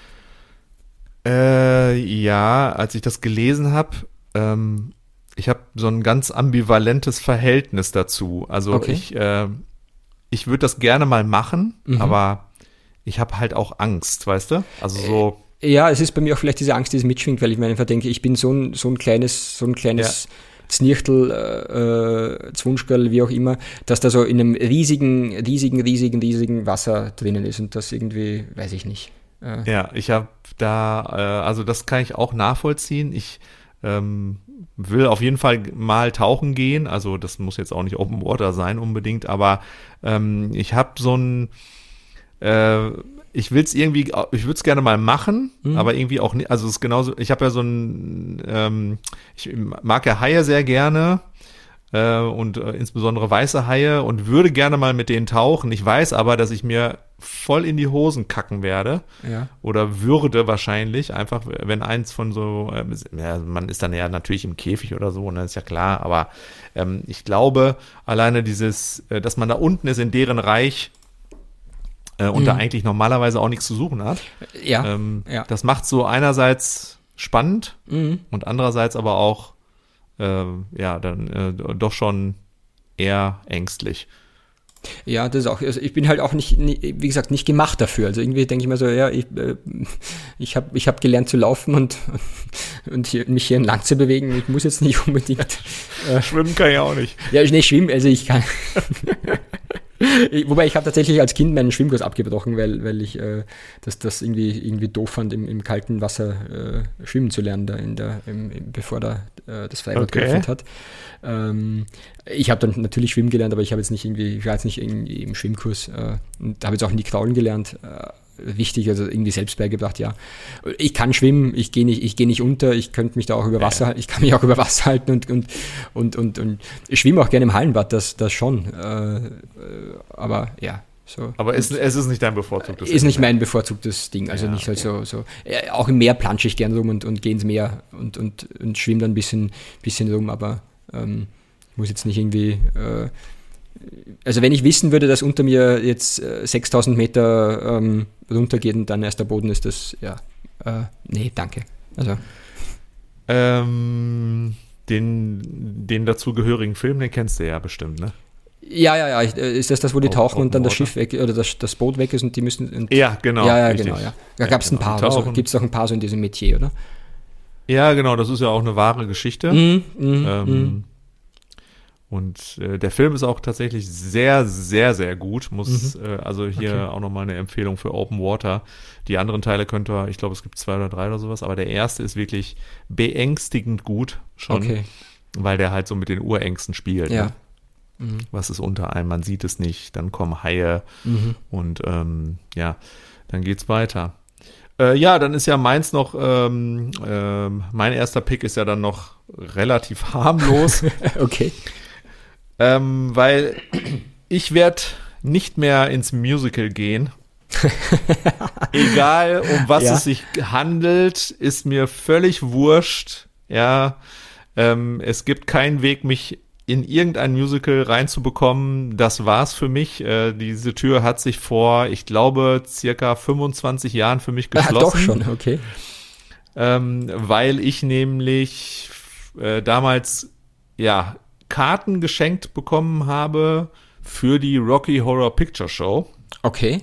Äh, ja, als ich das gelesen habe, ähm, ich habe so ein ganz ambivalentes Verhältnis dazu. Also okay. ich, äh, ich würde das gerne mal machen, mhm. aber ich habe halt auch Angst, weißt du? Also so. Ja, es ist bei mir auch vielleicht diese Angst, die es mitschwingt, weil ich mir einfach denke, ich bin so ein, so ein kleines, so ein kleines ja. Znirchtel, äh, Zwunschgerl, wie auch immer, dass da so in einem riesigen, riesigen, riesigen, riesigen Wasser drinnen ist und das irgendwie, weiß ich nicht. Äh. Ja, ich habe da, äh, also das kann ich auch nachvollziehen. Ich ähm, will auf jeden Fall mal tauchen gehen, also das muss jetzt auch nicht Open Water sein unbedingt, aber ähm, ich habe so ein, äh, ich will es irgendwie, ich würde es gerne mal machen, mhm. aber irgendwie auch nicht, also es ist genauso, ich habe ja so ein, ähm, ich mag ja Haie sehr gerne, äh, und äh, insbesondere weiße Haie und würde gerne mal mit denen tauchen. Ich weiß aber, dass ich mir voll in die Hosen kacken werde ja. oder würde wahrscheinlich, einfach wenn eins von so, äh, ja, man ist dann ja natürlich im Käfig oder so, ne, ist ja klar, aber ähm, ich glaube, alleine dieses, äh, dass man da unten ist in deren Reich äh, und mhm. da eigentlich normalerweise auch nichts zu suchen hat, ja. Ähm, ja. das macht so einerseits spannend mhm. und andererseits aber auch äh, ja, dann äh, doch schon eher ängstlich. Ja, das ist auch, also ich bin halt auch nicht, wie gesagt, nicht gemacht dafür. Also irgendwie denke ich mir so, ja, ich, äh, ich habe ich hab gelernt zu laufen und, und hier, mich hier entlang zu bewegen. Ich muss jetzt nicht unbedingt. Äh, schwimmen kann ich auch nicht. Ja, ich nicht schwimmen, also ich kann. ich, wobei ich habe tatsächlich als Kind meinen Schwimmkurs abgebrochen, weil, weil ich äh, das, das irgendwie, irgendwie doof fand, im, im kalten Wasser äh, schwimmen zu lernen, da in der, im, im, bevor da äh, das Freibad okay. geöffnet hat. Ähm, ich habe dann natürlich schwimmen gelernt, aber ich habe jetzt nicht irgendwie, ich war jetzt nicht irgendwie im Schwimmkurs äh, und habe jetzt auch nie kraulen gelernt. Äh, wichtig, also irgendwie selbst beigebracht, ja. Ich kann schwimmen, ich gehe nicht, ich gehe nicht unter, ich könnte mich da auch über Wasser halten, ich kann mich auch über Wasser halten und, und, und, und, und ich schwimme auch gerne im Hallenbad, das, das schon. Äh, aber ja, so. Aber es, es ist nicht dein bevorzugtes Ding. Ist nicht mein bevorzugtes Ding, also ja, nicht halt okay. so, so. Ja, auch im Meer plansche ich gerne rum und, und gehe ins Meer und, und, und schwimme dann ein bisschen, bisschen rum, aber ähm, ich muss jetzt nicht irgendwie äh, also wenn ich wissen würde, dass unter mir jetzt äh, sechstausend Meter ähm, runtergeht und dann erst der Boden ist, das, ja, äh, nee, danke. Also. Ähm, den, den dazugehörigen Film, den kennst du ja bestimmt, ne? Ja, ja, ja. Ich, äh, ist das das, wo die Auf- tauchen auf und dann dem das Schiff weg oder das, das Boot weg ist und die müssen. Und, Ja, genau. ja, ja, richtig. genau, ja. Da Ja, gab es genau, ein paar, die also tauchen. gibt es auch ein paar so in diesem Metier, oder? Ja, genau, das ist ja auch eine wahre Geschichte. Mhm, mhm, Ähm, mhm. Und äh, der Film ist auch tatsächlich sehr, sehr, sehr gut. Muss Mhm. äh, also hier Okay. auch nochmal eine Empfehlung für Open Water. Die anderen Teile könnt ihr, ich glaube, es gibt zwei oder drei oder sowas, aber der erste ist wirklich beängstigend gut schon, Okay, weil der halt so mit den Urängsten spielt. ja. Ne? Mhm. Was ist unter einem? Man sieht es nicht. Dann kommen Haie Mhm. und ähm, ja, dann geht's weiter. Äh, ja, dann ist ja meins noch, ähm, ähm, mein erster Pick ist ja dann noch relativ harmlos. Okay. Ähm, weil ich werde nicht mehr ins Musical gehen. Egal, um was Ja. es sich handelt, ist mir völlig wurscht. Ja, ähm, es gibt keinen Weg, mich in irgendein Musical reinzubekommen. Das war's für mich. Äh, diese Tür hat sich vor, ich glaube, circa fünfundzwanzig Jahren für mich Ah, geschlossen. doch schon, okay. Ähm, weil ich nämlich äh, damals ja Karten geschenkt bekommen habe für die Rocky Horror Picture Show. Okay.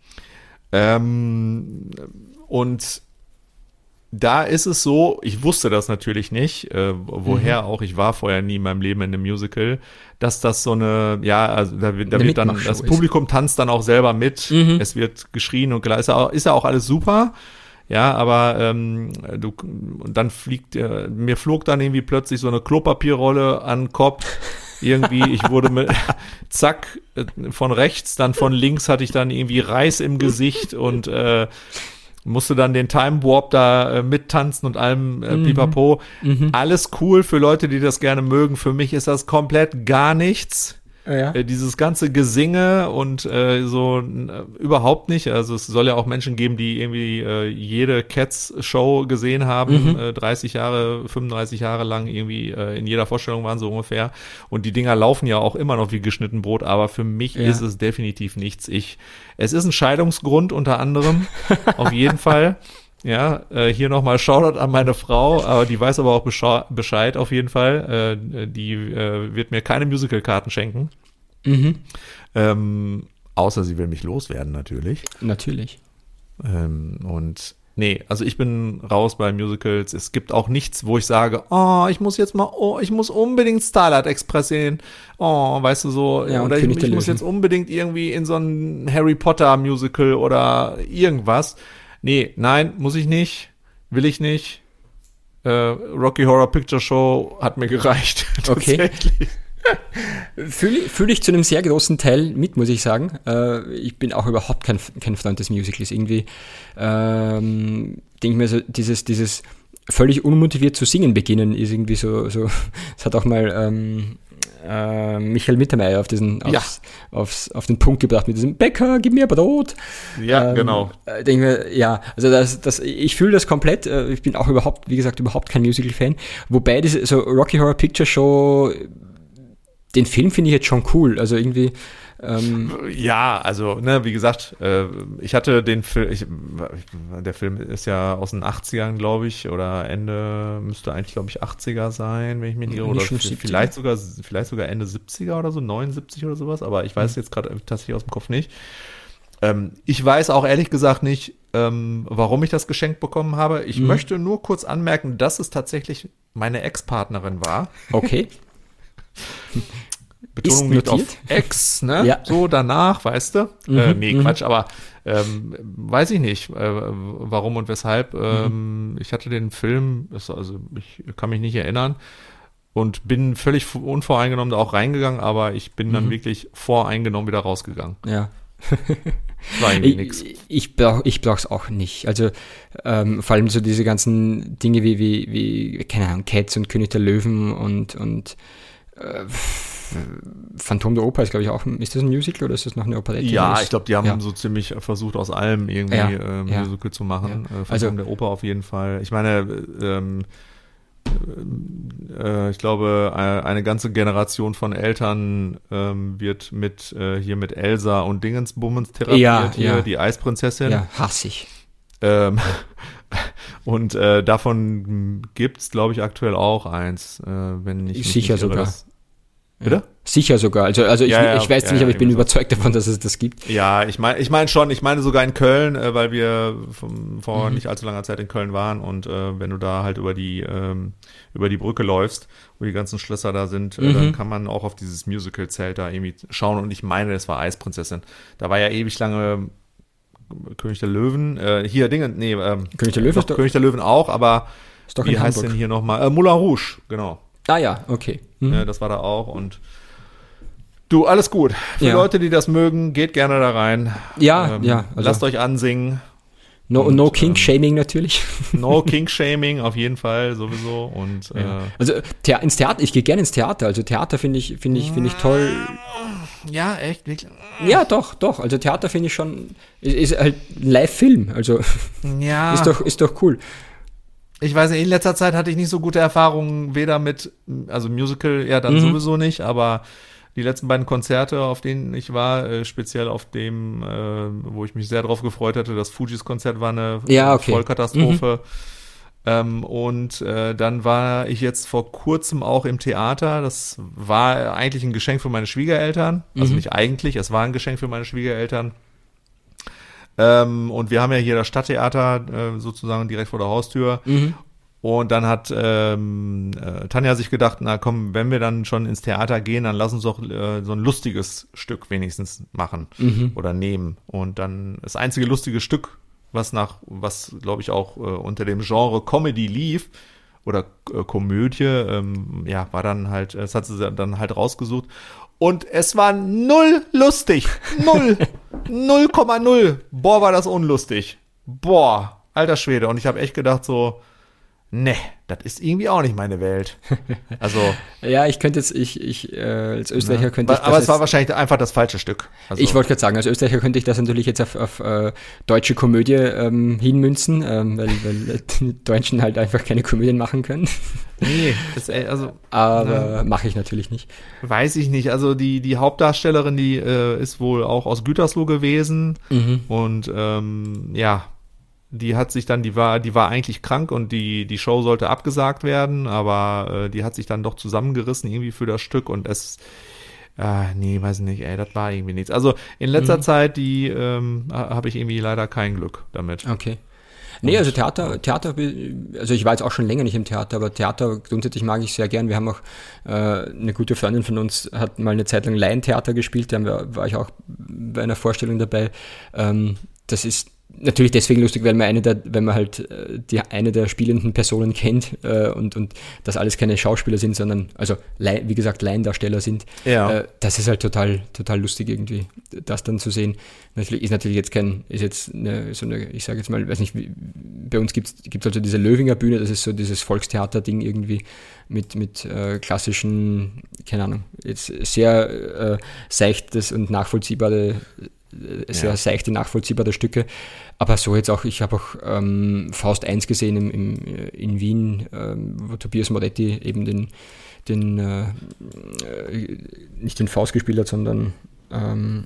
Ähm, und da ist es so, ich wusste das natürlich nicht, äh, woher auch, ich war vorher nie in meinem Leben in einem Musical, dass das so eine, ja, also da, wird- da Eine wird dann, Mitmachshow das ist. Publikum tanzt dann auch selber mit, Mhm. es wird geschrien und klar, ist ja auch, ist ja auch alles super, ja, aber ähm, du, und dann fliegt, äh, mir flog dann irgendwie plötzlich so eine Klopapierrolle an den Kopf, irgendwie, ich wurde mit, zack, äh, von rechts, dann von links hatte ich dann irgendwie Reis im Gesicht und äh, musste dann den Time Warp da äh, mittanzen und allem äh, Mhm. pipapo. Mhm. Alles cool für Leute, die das gerne mögen. Für mich ist das komplett gar nichts. Ja. Äh, dieses ganze Gesinge und äh, so äh, überhaupt nicht. Also es soll ja auch Menschen geben, die irgendwie äh, jede Cats-Show gesehen haben, Mhm. äh, dreißig Jahre, fünfunddreißig Jahre lang irgendwie äh, in jeder Vorstellung waren so ungefähr. Und die Dinger laufen ja auch immer noch wie geschnitten Brot, aber für mich Ja. ist es definitiv nichts. Ich, es ist ein Scheidungsgrund unter anderem, auf jeden Fall. Ja, äh, hier nochmal Shoutout an meine Frau, aber die weiß aber auch bescha- Bescheid auf jeden Fall. Äh, die äh, wird mir keine Musical-Karten schenken. Mhm. Ähm, außer sie will mich loswerden natürlich. Natürlich. Ähm, und nee, also ich bin raus bei Musicals. Es gibt auch nichts, wo ich sage, oh, ich muss jetzt mal, oh, ich muss unbedingt Starlight Express sehen. Oh, weißt du so, Ja, und oder ich, König der ich muss Löwen. jetzt unbedingt irgendwie in so ein Harry Potter Musical oder irgendwas. Nee, nein, muss ich nicht, will ich nicht. Äh, Rocky Horror Picture Show hat mir gereicht. Okay. Tatsächlich. Fühle fühl ich zu einem sehr großen Teil mit, muss ich sagen. Äh, ich bin auch überhaupt kein, kein Freund des Musicals. Irgendwie ähm, denke ich mir so, dieses, dieses völlig unmotiviert zu singen beginnen ist irgendwie so, so das hat auch mal ähm, äh, Michael Mittermeier auf diesen aufs, Ja. aufs, auf den Punkt gebracht mit diesem Bäcker, gib mir Brot. Ja, Ähm, genau. äh, denke mir, ja, also das, das, ich fühle das komplett. äh, Ich bin auch überhaupt, wie gesagt, überhaupt kein Musical-Fan. Wobei diese so Rocky Horror Picture Show, den Film finde ich jetzt schon cool. Also irgendwie, ähm, Ja, also, ne, wie gesagt, äh, ich hatte den Film, ich, der Film ist ja aus den achtzigern, glaube ich, oder Ende, müsste eigentlich, glaube ich, achtziger sein, wenn ich mich nicht irre, Nicht oder schon v- siebziger? vielleicht sogar, vielleicht sogar Ende siebziger oder so, neunundsiebzig oder sowas, aber ich weiß jetzt gerade tatsächlich aus dem Kopf nicht. Ähm, ich weiß auch ehrlich gesagt nicht, ähm, warum ich das geschenkt bekommen habe. Ich Mhm. möchte nur kurz anmerken, dass es tatsächlich meine Ex-Partnerin war. okay. Betonung Ist liegt auf notiert. Ex, ne? Ja. So danach, weißt du? Mhm, äh, nee, mhm. Quatsch, aber ähm, weiß ich nicht, äh, warum und weshalb. Ähm, ich hatte den Film, das, also ich kann mich nicht erinnern und bin völlig unvoreingenommen da auch reingegangen, aber ich bin dann Mhm. wirklich voreingenommen wieder rausgegangen. Ja. War irgendwie nix. Ich, ich brauche ich brauch's auch nicht. Also ähm, vor allem so diese ganzen Dinge wie, wie, wie, keine Ahnung, Cats und König der Löwen und, und äh, Phantom der Oper ist, glaube ich, auch, ist das ein Musical oder ist das noch eine Operette? Ja, Oder ich glaube, die haben ja. so ziemlich versucht, aus allem irgendwie Ja, äh, ja. Musical zu machen. Ja. Äh, von Also- der Oper auf jeden Fall. Ich meine, ähm, äh, ich glaube, äh, eine ganze Generation von Eltern ähm, wird mit äh, hier mit Elsa und Dingensbummens therapiert, Ja, hier ja. die Eisprinzessin. Ja, hasse ich. Ähm, Und äh, davon gibt's, glaube ich, aktuell auch eins, äh, wenn ich mich Sicher nicht irre, sogar. das- Bitte? Ja. Sicher sogar. Also, also ich, Ja, ja, ich weiß ja, nicht, ja, aber ich bin irgendwie so. überzeugt davon, dass es das gibt. Ja, ich meine ich mein schon, ich meine sogar in Köln, äh, weil wir vom, vor Mhm. nicht allzu langer Zeit in Köln waren und äh, wenn du da halt über die ähm, über die Brücke läufst, wo die ganzen Schlösser da sind, äh, Mhm. dann kann man auch auf dieses Musical-Zelt da irgendwie schauen und ich meine, das war Eisprinzessin. Da war ja ewig lange König der Löwen, äh, hier Dinge, nee, ähm, König der Löwen doch, ist doch, König der Löwen auch, aber ist doch wie in heißt Hamburg. denn hier nochmal? Äh, Moulin Rouge, genau. Ah ja, okay. Mhm. Ja, das war da auch und du, alles gut. Für Ja. Leute, die das mögen, geht gerne da rein. Ja, Ähm, ja. Also lasst euch ansingen. no, und, no ähm, Kink-Shaming natürlich. No King-Shaming auf jeden Fall sowieso. Und Ja. äh, Also Thea- ins Theater, ich gehe gerne ins Theater. Also Theater finde ich, finde ich, finde ich toll. ja, echt, wirklich. Ja, doch, doch. Also Theater finde ich schon, ist, ist halt ein Live-Film. Also Ja, ist doch, ist doch cool. ich weiß nicht, in letzter Zeit hatte ich nicht so gute Erfahrungen, weder mit, also Musical, ja, dann Mhm. sowieso nicht, aber die letzten beiden Konzerte, auf denen ich war, äh, speziell auf dem, äh, wo ich mich sehr drauf gefreut hatte, das Fujis-Konzert war eine Ja, okay. Vollkatastrophe. Ähm, und äh, dann war ich jetzt vor kurzem auch im Theater. Das war eigentlich ein Geschenk für meine Schwiegereltern. Also Mhm. nicht eigentlich, es war ein Geschenk für meine Schwiegereltern. Ähm, und wir haben ja hier das Stadttheater äh, sozusagen direkt vor der Haustür. Mhm. Und dann hat ähm, äh, Tanja sich gedacht, na komm, wenn wir dann schon ins Theater gehen, dann lass uns doch äh, so ein lustiges Stück wenigstens machen Mhm. oder nehmen. Und dann das einzige lustige Stück, was nach, was glaube ich auch äh, unter dem Genre Comedy lief oder äh, Komödie, ähm, ja, war dann halt, das hat sie dann halt rausgesucht. Und es war null lustig. Null. null Komma null. Boah, war das unlustig. Boah, alter Schwede. Und ich habe echt gedacht so, ne, das ist irgendwie auch nicht meine Welt. Also, Ja, ich könnte jetzt, ich, ich, äh, als Österreicher ne? könnte ich Aber das es war jetzt, wahrscheinlich einfach das falsche Stück. Also, ich wollte gerade sagen, als Österreicher könnte ich das natürlich jetzt auf, auf äh, deutsche Komödie ähm, hinmünzen, ähm, weil, weil die Deutschen halt einfach keine Komödien machen können. nee, das, äh, also Aber mache ich natürlich nicht. weiß ich nicht. Also die, die Hauptdarstellerin, die äh, ist wohl auch aus Gütersloh gewesen. Mhm. Und ähm, ja, die hat sich dann, die war, die war eigentlich krank und die, die Show sollte abgesagt werden, aber äh, die hat sich dann doch zusammengerissen irgendwie für das Stück und es, äh, nee, weiß nicht, ey, das war irgendwie nichts. Also in letzter Mhm. Zeit, die ähm, ha- habe ich irgendwie leider kein Glück damit. Okay. Nee, also Theater, Theater, also ich war jetzt auch schon länger nicht im Theater, aber Theater grundsätzlich mag ich sehr gern. Wir haben auch, äh, eine gute Freundin von uns hat mal eine Zeit lang Laientheater gespielt, da haben wir, war ich auch bei einer Vorstellung dabei. Ähm, das ist natürlich deswegen lustig, weil man eine der, wenn man halt äh, die eine der spielenden Personen kennt äh, und, und das alles keine Schauspieler sind, sondern, also Lai- wie gesagt, Laiendarsteller sind. Ja. Äh, das ist halt total, total lustig irgendwie, das dann zu sehen. Natürlich ist natürlich jetzt kein, ist jetzt eine, so eine, ich sage jetzt mal, weiß nicht, wie, bei uns gibt es also diese Löwinger Bühne, das ist so dieses Volkstheater-Ding irgendwie mit, mit äh, klassischen, keine Ahnung, jetzt sehr äh, seichtes und nachvollziehbare, äh, sehr Ja. seichte, nachvollziehbare Stücke. Aber so jetzt auch, ich habe auch ähm, Faust eins gesehen im, im, äh, in Wien, ähm, wo Tobias Moretti eben den, den äh, äh, nicht den Faust gespielt hat, sondern ähm,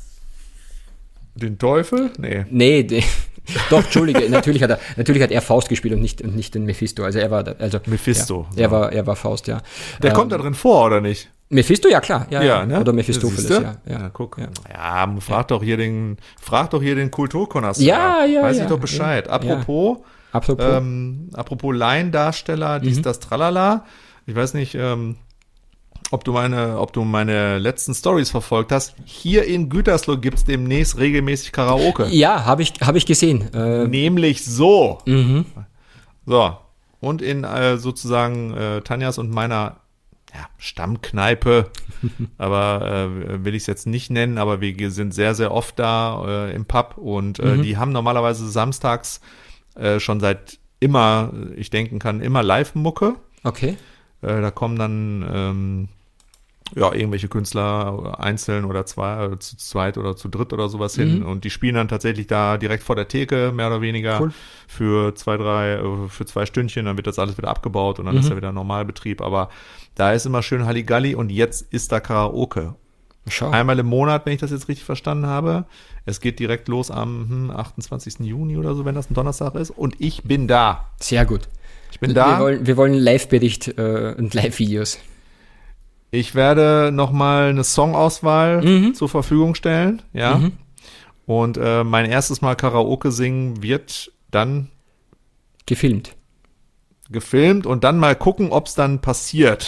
Den Teufel? Nee. nee, de, doch, Entschuldige, natürlich hat er, natürlich hat er Faust gespielt und nicht, und nicht den Mephisto. Also er war, da- also Mephisto, Ja, er so. war, er war Faust, ja. Der Ähm, kommt da drin vor, oder nicht? Mephisto, ja klar, ja, Ja, ne? Oder Mephistopheles, Siehste? ja, ja. Ja, guck. Ja. Ja, frag doch hier den, frag doch hier den Kulturkonnoisseur. Ja, ja, Weiß ja, ich doch Bescheid. ja. Apropos, Apropos, ähm, apropos Laiendarsteller, dies, Mhm. das, tralala. Ich weiß nicht, ähm, ob du meine, ob du meine letzten Stories verfolgt hast. Hier in Gütersloh gibt's demnächst regelmäßig Karaoke. ja, habe ich, hab ich gesehen. Äh, Nämlich so. mhm. So. Und in äh, sozusagen äh, Tanjas und meiner ja, Stammkneipe, aber äh, will ich es jetzt nicht nennen, aber wir sind sehr, sehr oft da äh, im Pub und äh, Mhm. die haben normalerweise samstags äh, schon seit immer, ich denken kann, immer Live-Mucke. Okay. Äh, da kommen dann ähm, ja, irgendwelche Künstler einzeln oder zwei, oder zu zweit oder zu dritt oder sowas hin Mhm. und die spielen dann tatsächlich da direkt vor der Theke, mehr oder weniger, Cool. für zwei, drei, äh, für zwei Stündchen, dann wird das alles wieder abgebaut und dann Mhm. ist ja wieder Normalbetrieb, aber da ist immer schön Halligalli und jetzt ist da Karaoke. Schau. Einmal im Monat, wenn ich das jetzt richtig verstanden habe. Es geht direkt los am hm, achtundzwanzigsten Juni oder so, wenn das ein Donnerstag ist. Und ich bin da. Sehr gut. Ich bin da. Wir wollen, wir wollen Live-Bericht äh, und Live-Videos. Ich werde nochmal eine Songauswahl Mhm. zur Verfügung stellen. Ja. Mhm. Und äh, mein erstes Mal Karaoke singen wird dann Gefilmt. gefilmt und dann mal gucken, ob es dann passiert.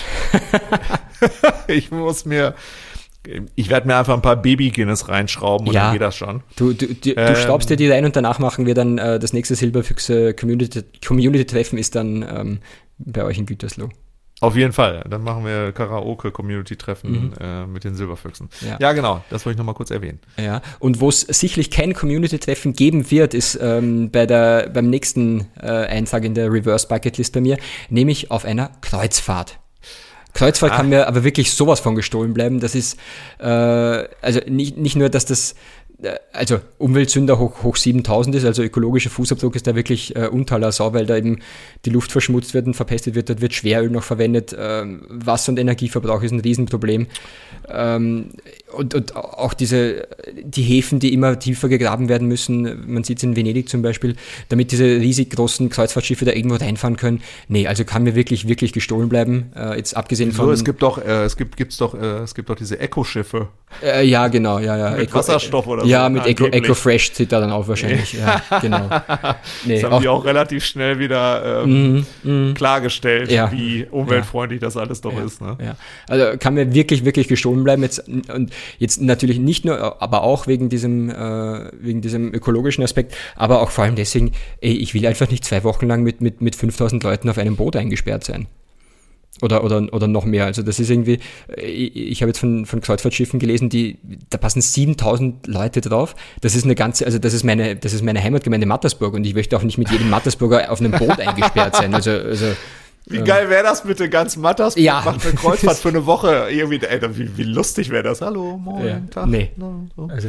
Ich muss mir, ich werde mir einfach ein paar Baby-Guinness reinschrauben und Ja. dann geht das schon. Du, du, du, Ähm. du schraubst dir die rein und danach machen wir dann äh, das nächste Silberfüchse Community, Community-Treffen ist dann ähm, bei euch in Gütersloh. Auf jeden Fall. Dann machen wir Karaoke-Community-Treffen Mhm. äh, mit den Silberfüchsen. Ja. Ja, genau. Das wollte ich nochmal kurz erwähnen. Ja, und wo es sicherlich kein Community-Treffen geben wird, ist ähm, bei der, beim nächsten äh, Eintrag in der Reverse-Bucket-List bei mir, nämlich auf einer Kreuzfahrt. Kreuzfahrt Ah. kann mir aber wirklich sowas von gestohlen bleiben. Das ist, äh, also nicht, nicht nur, dass das, äh, also Umweltsünder hoch, hoch siebentausend ist, also ökologischer Fußabdruck ist da wirklich äh, untaler Sau, weil da eben die Luft verschmutzt wird und verpestet wird, dort wird Schweröl noch verwendet, ähm, Wasser- und Energieverbrauch ist ein Riesenproblem. Ähm, und, und auch diese, die Häfen, die immer tiefer gegraben werden müssen, man sieht es in Venedig zum Beispiel, damit diese riesig großen Kreuzfahrtschiffe da irgendwo reinfahren können. Nee, also kann mir wirklich, wirklich gestohlen bleiben. Äh, jetzt abgesehen So, von... es gibt doch, äh, es gibt, gibt's doch, äh, es gibt doch diese Eco-Schiffe. Äh, ja, genau, ja, ja. Mit Wasserstoff oder Ja, so, mit Eco, angeblich. Eco-Fresh zieht da dann auf wahrscheinlich. Ja, genau. Nee, Das haben die auch relativ schnell wieder ähm, Mhm, klargestellt, Ja. wie umweltfreundlich das alles doch ist. Ne? Ja, also kann mir wirklich, wirklich gestohlen bleiben. Jetzt, und jetzt natürlich nicht nur, aber auch wegen diesem, äh, wegen diesem ökologischen Aspekt, aber auch vor allem deswegen, ey, ich will einfach nicht zwei Wochen lang mit, mit, mit fünftausend Leuten auf einem Boot eingesperrt sein. Oder, oder, oder noch mehr. Also das ist irgendwie, ich, ich habe jetzt von, von Kreuzfahrtschiffen gelesen, die, da passen siebentausend Leute drauf. Das ist eine ganze, also das ist meine, das ist meine Heimatgemeinde Mattersburg und ich möchte auch nicht mit jedem Mattersburger auf einem Boot eingesperrt sein. Also, also Wie geil wäre das bitte, ganz Mattersburg Ja. macht eine Kreuzfahrt für eine Woche. Irgendwie, ey, wie, wie lustig wäre das. Hallo, moin, Ja. Tag. Nee. So. also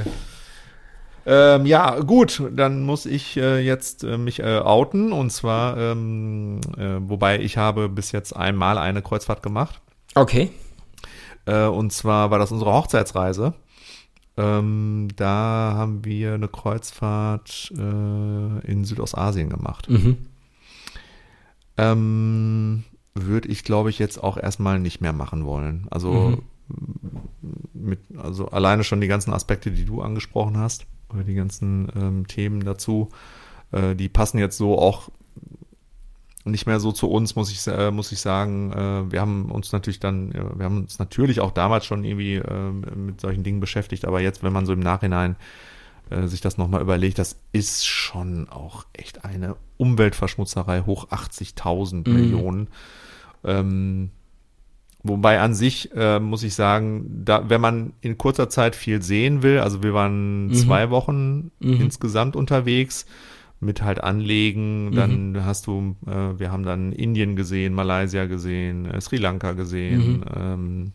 Ähm, ja, gut, dann muss ich äh, jetzt äh, mich äh, outen und zwar, ähm, äh, wobei ich habe bis jetzt einmal eine Kreuzfahrt gemacht. okay. Äh, und zwar war das unsere Hochzeitsreise. Ähm, da haben wir eine Kreuzfahrt äh, in Südostasien gemacht. Mhm. Ähm, würde ich, glaube ich, jetzt auch erstmal nicht mehr machen wollen. Also, Mhm. mit, also alleine schon die ganzen Aspekte, die du angesprochen hast, oder die ganzen ähm, Themen dazu, äh, die passen jetzt so auch nicht mehr so zu uns, muss ich, äh, muss ich sagen. Äh, wir haben uns natürlich dann, äh, wir haben uns natürlich auch damals schon irgendwie äh, mit solchen Dingen beschäftigt, aber jetzt, wenn man so im Nachhinein äh, sich das nochmal überlegt, das ist schon auch echt eine Umweltverschmutzerei hoch achtzigtausend Mhm. Millionen. Ähm, wobei an sich, äh, muss ich sagen, da, wenn man in kurzer Zeit viel sehen will, also wir waren Mhm. zwei Wochen Mhm. insgesamt unterwegs, mit halt Anlegen, dann Mhm. hast du, äh, wir haben dann Indien gesehen, Malaysia gesehen, äh, Sri Lanka gesehen, ähm,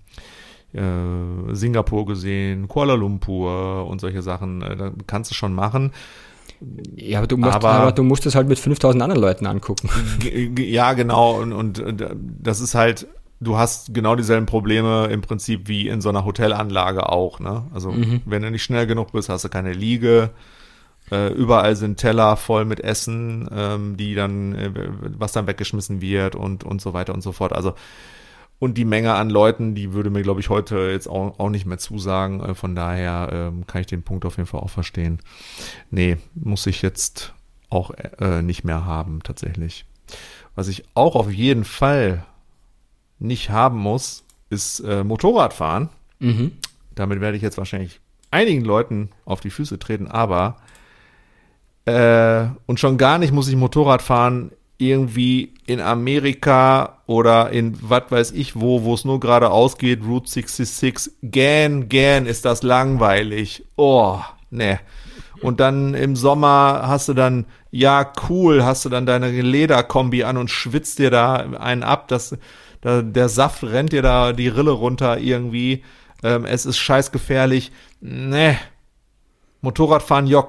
äh, Singapur gesehen, Kuala Lumpur und solche Sachen, äh, da kannst du schon machen. Ja, aber du musst, Aber- aber du musst es halt mit fünftausend anderen Leuten angucken. G- g- Ja, genau, und, und äh, das ist halt, du hast genau dieselben Probleme im Prinzip wie in so einer Hotelanlage auch, ne? Also Mhm. wenn du nicht schnell genug bist, hast du keine Liege. Äh, überall sind Teller voll mit Essen, ähm, die dann, äh, was dann weggeschmissen wird und, und so weiter und so fort. Also, und die Menge an Leuten, die würde mir, glaube ich, heute jetzt auch, auch nicht mehr zusagen. Äh, von daher ähm, kann ich den Punkt auf jeden Fall auch verstehen. Nee, muss ich jetzt auch äh, nicht mehr haben, tatsächlich. Was ich auch auf jeden Fall nicht haben muss, ist äh, Motorradfahren. Mhm. Damit werde ich jetzt wahrscheinlich einigen Leuten auf die Füße treten, aber äh, und schon gar nicht muss ich Motorrad fahren irgendwie in Amerika oder in was weiß ich wo, wo es nur geradeaus geht, Route sechsundsechzig. Gähn, gähn ist das langweilig. Oh, ne. Und dann im Sommer hast du dann, ja cool, hast du dann deine Lederkombi an und schwitzt dir da einen ab, das, da, der Saft rennt dir da die Rille runter irgendwie. Ähm, es ist scheißgefährlich. Ne. Motorradfahren Jock.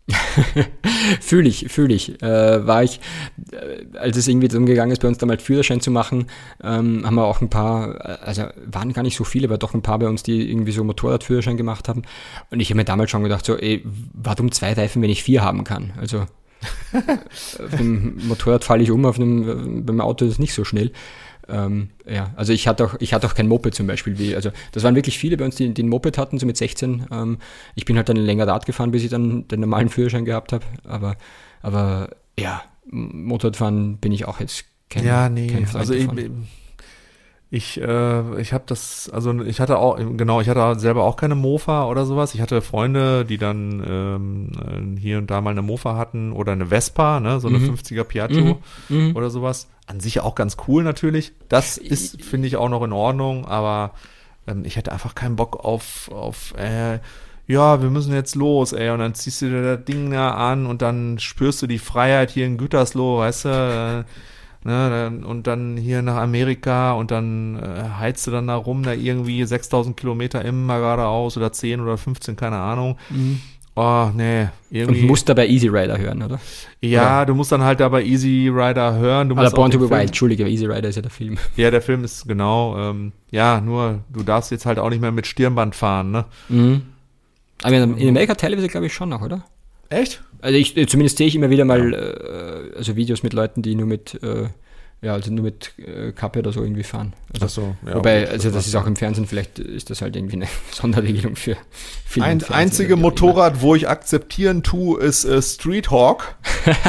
Fühle ich, fühle ich. Äh, war ich, äh, als es irgendwie darum gegangen ist, bei uns damals Führerschein zu machen, ähm, haben wir auch ein paar, also waren gar nicht so viele, aber doch ein paar bei uns, die irgendwie so Motorradführerschein gemacht haben. Und ich habe mir damals schon gedacht, so, ey, warum zwei Reifen, wenn ich vier haben kann? Also auf dem Motorrad falle ich um, auf einem, beim Auto ist es nicht so schnell. Ähm, ja, also ich hatte auch, ich hatte auch kein Moped zum Beispiel, wie, also das waren wirklich viele bei uns, die, die ein Moped hatten, so mit sechzehn. Ähm, ich bin halt dann länger Rad gefahren, bis ich dann den normalen Führerschein gehabt habe, aber, aber ja, Motorradfahren bin ich auch jetzt kein, ja, nee, kein Freund also ich, davon. ich, äh, ich habe das, also ich hatte auch, genau, ich hatte selber auch keine Mofa oder sowas. Ich hatte Freunde, die dann ähm, hier und da mal eine Mofa hatten oder eine Vespa, ne, so eine Mhm. fünfziger Piaggio Mhm. oder sowas. An sich auch ganz cool natürlich. Das ist, finde ich, auch noch in Ordnung, aber ähm, ich hätte einfach keinen Bock auf, auf äh, ja, wir müssen jetzt los, ey, und dann ziehst du dir das Ding da an und dann spürst du die Freiheit hier in Gütersloh, weißt du, äh, ne, dann, und dann hier nach Amerika und dann äh, heizt du dann da rum, da irgendwie sechstausend Kilometer immer geradeaus oder zehn oder fünfzehn, keine Ahnung. Mhm. Oh, nee, irgendwie. Und musst dabei Easy Rider hören, oder? Ja, oder? du musst dann halt dabei Easy Rider hören. Du Oder musst Born auch to den be Film- Wild, Entschuldige, Easy Rider ist ja der Film. Ja, der Film ist genau, ähm, ja, nur du darfst jetzt halt auch nicht mehr mit Stirnband fahren, ne? Mhm. Aber in, in Amerika teilweise glaube ich schon noch, oder? Echt? Also ich, zumindest sehe ich immer wieder mal äh, also Videos mit Leuten, die nur mit äh, ja, also nur mit äh, Kappe oder so irgendwie fahren. Also, Ach so, ja, wobei, okay, also das das ist auch im Fernsehen, vielleicht ist das halt irgendwie eine Sonderregelung für Film Ein und Fernsehen einzige oder wie auch Motorrad, wo ich akzeptieren tue, ist äh, Street Hawk. immer.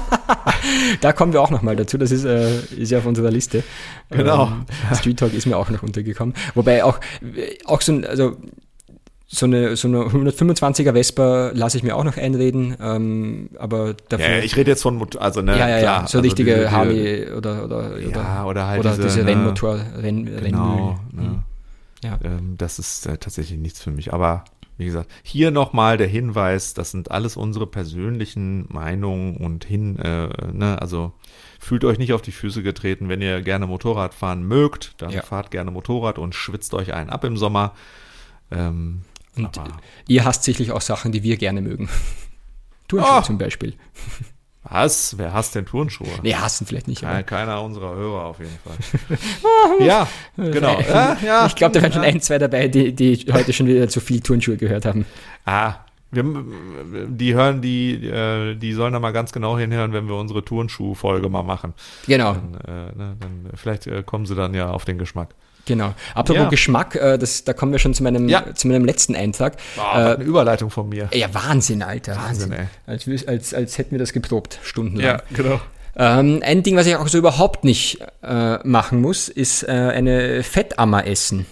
Da kommen wir auch nochmal dazu, das ist, äh, ist ja auf unserer Liste. Genau. Ähm, Street Talk ist mir auch noch untergekommen. Wobei auch, auch so ein, also so eine, so eine hundertfünfundzwanziger Vespa lasse ich mir auch noch einreden, ähm, aber dafür... Ja, ich rede jetzt von, Mot- also ne, ja, ja, klar. ja, so also richtige diese- diese- Harley oder, oder, Ja, oder halt oder diese, diese, ne, Rennmotor, Renn, Genau, Rennmühlen. ne. Ja. Ähm, das ist äh, tatsächlich nichts für mich. Aber wie gesagt, hier nochmal der Hinweis, das sind alles unsere persönlichen Meinungen und hin, äh, ne, also fühlt euch nicht auf die Füße getreten, wenn ihr gerne Motorrad fahren mögt, dann Ja. fahrt gerne Motorrad und schwitzt euch einen ab im Sommer. Ähm, Und aber ihr hasst sicherlich auch Sachen, die wir gerne mögen. Turnschuhe Oh. zum Beispiel. was? Wer hasst denn Turnschuhe? Nee, hassen vielleicht nicht. Kein, Aber keiner unserer Hörer auf jeden Fall. ja, genau. Ja, ja, ich glaube, da waren schon ja. ein, zwei dabei, die, die heute schon wieder zu viel Turnschuhe gehört haben. Ah, wir, die hören, die, äh, die sollen da mal ganz genau hinhören, wenn wir unsere Turnschuh-Folge mal machen. Genau, Dann, äh, ne, dann vielleicht äh, kommen sie dann ja auf den Geschmack. genau. Apropos Ja. Geschmack, äh, das, da kommen wir schon zu meinem, Ja. zu meinem letzten Eintrag. Oh, was eine Überleitung von mir. Ja, Wahnsinn, Alter. Wahnsinn, ey. Als, wüs- als, als hätten wir das geprobt, stundenlang. genau. Ähm, ein Ding, was ich auch so überhaupt nicht äh, machen muss, ist äh, eine Fettammer essen.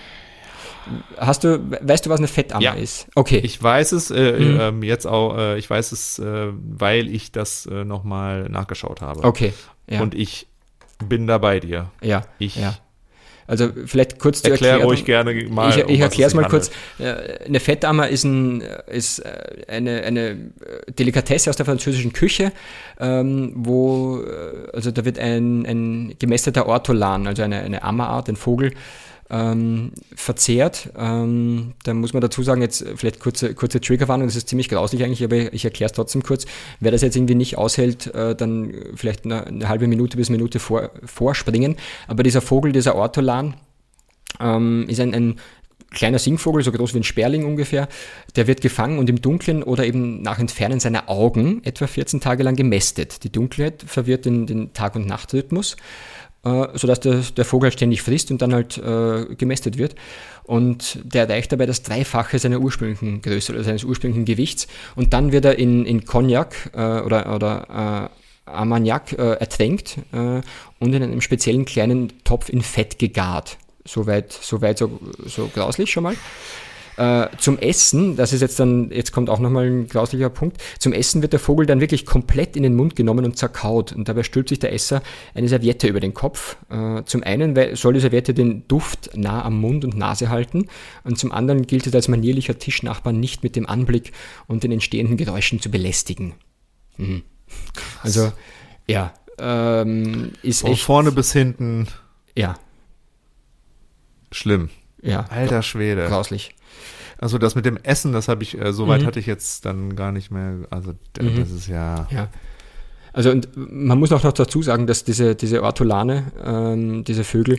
Hast du, weißt du, was eine Fettammer Ja. ist? Okay. Ich weiß es äh, Mhm. ähm, jetzt auch, äh, ich weiß es, äh, weil ich das äh, nochmal nachgeschaut habe. okay. Ja. Und ich bin da bei dir. ja. Ich ja. Also vielleicht kurz zur erkläre Erklärung. ruhig gerne mal. Ich, um ich was erkläre es sich mal kurz. handelt. Äh, Eine Fettammer ist, ein, ist äh, eine, eine Delikatesse aus der französischen Küche, ähm, wo, äh, also da wird ein, ein gemästeter Ortolan, also eine, eine Ammerart, ein Vogel, ähm, verzehrt. Ähm, da muss man dazu sagen, jetzt vielleicht kurze, kurze Triggerwarnung, das ist ziemlich grauslich eigentlich, aber ich erkläre es trotzdem kurz. Wer das jetzt irgendwie nicht aushält, äh, dann vielleicht eine, eine halbe Minute bis Minute vor, vorspringen. Aber dieser Vogel, dieser Ortolan, ähm, ist ein, ein kleiner Singvogel, so groß wie ein Sperling ungefähr. Der wird gefangen und im Dunkeln oder eben nach Entfernen seiner Augen etwa vierzehn Tage lang gemästet. Die Dunkelheit verwirrt den, den Tag- und Nachtrhythmus, äh, sodass der, der Vogel halt ständig frisst und dann halt äh, gemästet wird. Und der erreicht dabei das Dreifache seiner ursprünglichen Größe oder seines ursprünglichen Gewichts. Und dann wird er in, in Cognac äh, oder, oder äh, Armagnac äh, ertränkt äh, und in einem speziellen kleinen Topf in Fett gegart. Soweit, soweit so, so grauslich schon mal. Äh, zum Essen, das ist jetzt dann, jetzt kommt auch nochmal ein grauslicher Punkt, zum Essen wird der Vogel dann wirklich komplett in den Mund genommen und zerkaut und dabei stülpt sich der Esser eine Serviette über den Kopf. Äh, zum einen weil, soll die Serviette den Duft nah am Mund und Nase halten und zum anderen gilt es als manierlicher Tischnachbar nicht mit dem Anblick und den entstehenden Geräuschen zu belästigen. Mhm. Also, ja, ähm, ist Von echt... vorne bis hinten Ja, schlimm. ja. Alter Schwede. Grauslich. Also das mit dem Essen, das habe ich, äh, soweit Mhm. hatte ich jetzt dann gar nicht mehr, also d- Mhm. das ist ja, Ja. Also und man muss auch noch dazu sagen, dass diese, diese Ortolane, ähm, diese Vögel,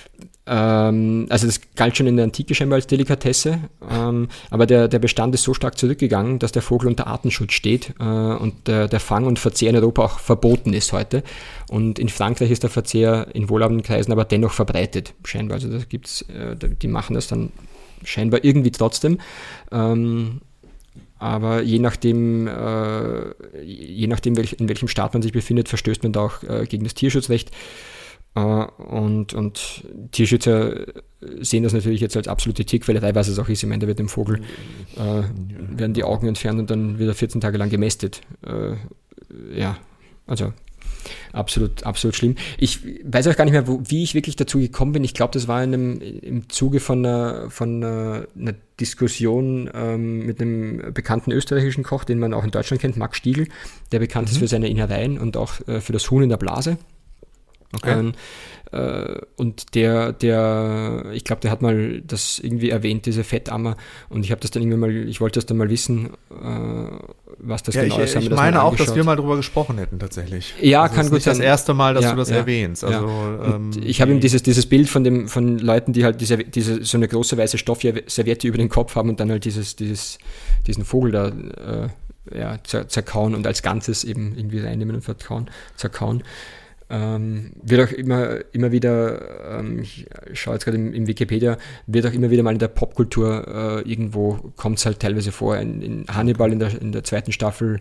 ähm, also das galt schon in der Antike scheinbar als Delikatesse, ähm, aber der, der Bestand ist so stark zurückgegangen, dass der Vogel unter Artenschutz steht äh, und der, der Fang und Verzehr in Europa auch verboten ist heute. Und in Frankreich ist der Verzehr in wohlhabenden Kreisen aber dennoch verbreitet, scheinbar. Also da gibt's, äh, die machen das dann scheinbar irgendwie trotzdem. Ähm, aber je nachdem, äh, je nachdem welch, in welchem Staat man sich befindet, verstößt man da auch äh, gegen das Tierschutzrecht. Äh, und, und Tierschützer sehen das natürlich jetzt als absolute Tierquälerei, was es auch ist. Ich meine, da wird dem Vogel äh, werden die Augen entfernt und dann wird er vierzehn Tage lang gemästet. Äh, ja, also absolut, absolut schlimm. Ich weiß auch gar nicht mehr, wo, wie ich wirklich dazu gekommen bin. Ich glaube, das war in einem, im Zuge von einer, von einer, einer Diskussion ähm, mit einem bekannten österreichischen Koch, den man auch in Deutschland kennt, Max Stiegl, der bekannt Mhm. ist für seine Innereien und auch äh, für das Huhn in der Blase. okay. Ähm, äh, und der, der, ich glaube, der hat mal das irgendwie erwähnt, diese Fettammer. Und ich habe das dann irgendwie mal, ich wollte das dann mal wissen, äh, was das Ja, genau ich, ist. Haben ich wir das meine mal auch, dass angeschaut. wir mal drüber gesprochen hätten, tatsächlich. Ja, also kann das ist gut nicht das sein. erste Mal, dass Ja, du das ja, erwähnst. Also, ähm, Und ich habe ihm die- dieses, dieses Bild von dem, von Leuten, die halt diese, diese, so eine große weiße Stoffserviette über den Kopf haben und dann halt dieses, dieses, diesen Vogel da äh, ja, zer, zerkauen und als Ganzes eben irgendwie reinnehmen und verkauen, zerkauen. Ähm, wird auch immer, immer wieder, ähm, ich schaue jetzt gerade im, im Wikipedia, wird auch immer wieder mal in der Popkultur äh, irgendwo, kommt es halt teilweise vor. In, in Hannibal in der, in der zweiten Staffel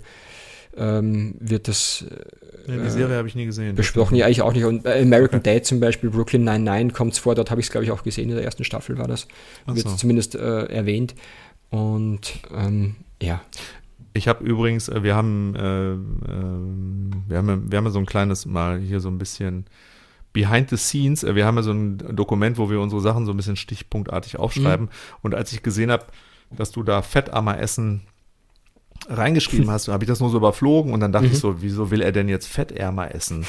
ähm, wird das Nee, die Serie habe ich nie gesehen. besprochen, ja, ich auch nicht. Und bei American Dad zum Beispiel, Brooklyn Nine-Nine kommt es vor, dort habe ich es, glaube ich, auch gesehen, in der ersten Staffel war das. Ach Wird so. zumindest äh, erwähnt. Und ähm, ja. Ich habe übrigens, äh, wir haben, äh, ähm, wir haben, ja- wir haben ja so ein kleines Mal hier so ein bisschen Behind the Scenes. Äh, Wir haben ja so ein Dokument, wo wir unsere Sachen so ein bisschen stichpunktartig aufschreiben. Mhm. Und als ich gesehen habe, dass du da Fettammer essen reingeschrieben hast, habe ich das nur so überflogen und dann dachte Mhm. ich so, wieso will er denn jetzt Fettärmer essen?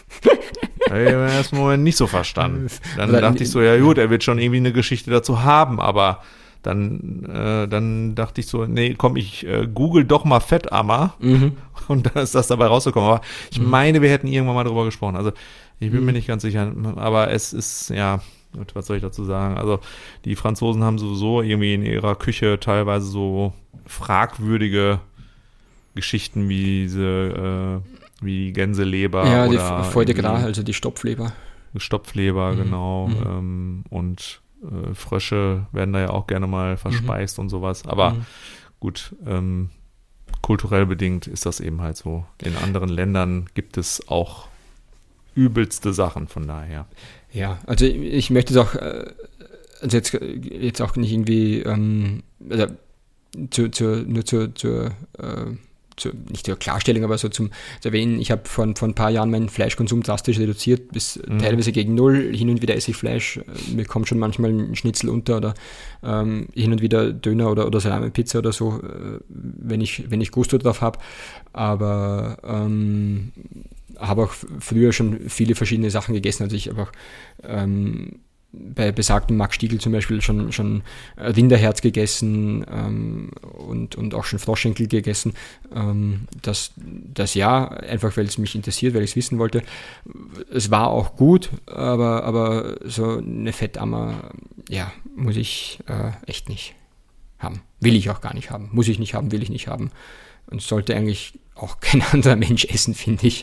Habe ich im ersten Moment nicht so verstanden. Dann Oder- dachte ich so, ja gut, er wird schon irgendwie eine Geschichte dazu haben, aber dann, äh, dann dachte ich so, nee, komm, ich äh, google doch mal Fettammer Mhm. und dann ist das dabei rausgekommen. Aber ich Mhm. meine, wir hätten irgendwann mal drüber gesprochen. Also ich bin Mhm. mir nicht ganz sicher, aber es ist, ja, gut, was soll ich dazu sagen? Also die Franzosen haben sowieso irgendwie in ihrer Küche teilweise so fragwürdige Geschichten wie diese, äh, wie die Gänseleber Ja, die oder Foie de Gras, irgendwie also die Stopfleber. Stopfleber, Mhm. genau. Mhm. Ähm, und äh, Frösche werden da ja auch gerne mal verspeist und sowas. Aber Mhm. gut, ähm, kulturell bedingt ist das eben halt so. In anderen Ländern gibt es auch übelste Sachen, von daher. Ja, also ich, ich möchte es auch, äh, also jetzt, jetzt auch nicht irgendwie, ähm, also zu, zu, nur zur, zur, äh, zu, nicht zur Klarstellung, aber so zum zu erwähnen, ich habe vor, vor ein paar Jahren meinen Fleischkonsum drastisch reduziert, bis Mhm. teilweise gegen null. Hin und wieder esse ich Fleisch, mir kommt schon manchmal ein Schnitzel unter oder ähm, hin und wieder Döner oder, oder Salami-Pizza oder so, äh, wenn ich, wenn ich Gusto drauf habe. Aber ähm, habe auch früher schon viele verschiedene Sachen gegessen. Also ich habe auch ähm, bei besagtem Max Stiegl zum Beispiel schon, schon Rinderherz gegessen ähm, und, und auch schon Froschschenkel gegessen. Ähm, das, das ja, einfach weil es mich interessiert, weil ich es wissen wollte. Es war auch gut, aber, aber so eine Fettammer, ja, muss ich äh, echt nicht haben. Will ich auch gar nicht haben. Muss ich nicht haben, will ich nicht haben. Und sollte eigentlich auch kein anderer Mensch essen, finde ich.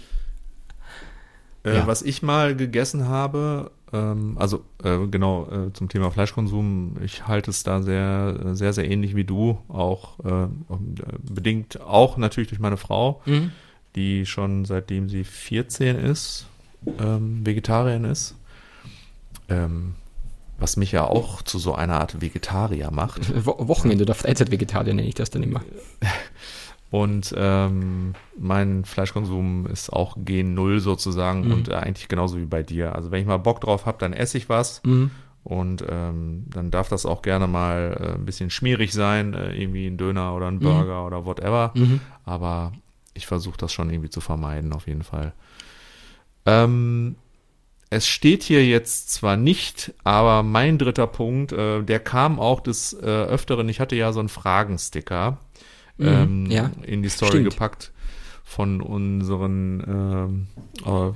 Äh, Ja. Was ich mal gegessen habe, ähm, also äh, genau äh, zum Thema Fleischkonsum, ich halte es da sehr, sehr, sehr ähnlich wie du, auch äh, bedingt auch natürlich durch meine Frau, Mhm. die schon seitdem sie vierzehn ist, ähm, Vegetarierin ist. Ähm, was mich ja auch zu so einer Art Vegetarier macht. Wo- Wochenende oder Freizeitvegetarier nenne ich das dann immer. Und ähm, mein Fleischkonsum ist auch Gen Null sozusagen Mhm. und äh, eigentlich genauso wie bei dir. Also wenn ich mal Bock drauf habe, dann esse ich was Mhm. und ähm, dann darf das auch gerne mal äh, ein bisschen schmierig sein, äh, irgendwie ein Döner oder ein Burger oder whatever. Mhm. Aber ich versuche das schon irgendwie zu vermeiden auf jeden Fall. Ähm, es steht hier jetzt zwar nicht, aber mein dritter Punkt, äh, der kam auch des äh, Öfteren. Ich hatte ja so einen Fragensticker Mhm, ähm, ja, in die Story stimmt. gepackt von unseren ähm, äh,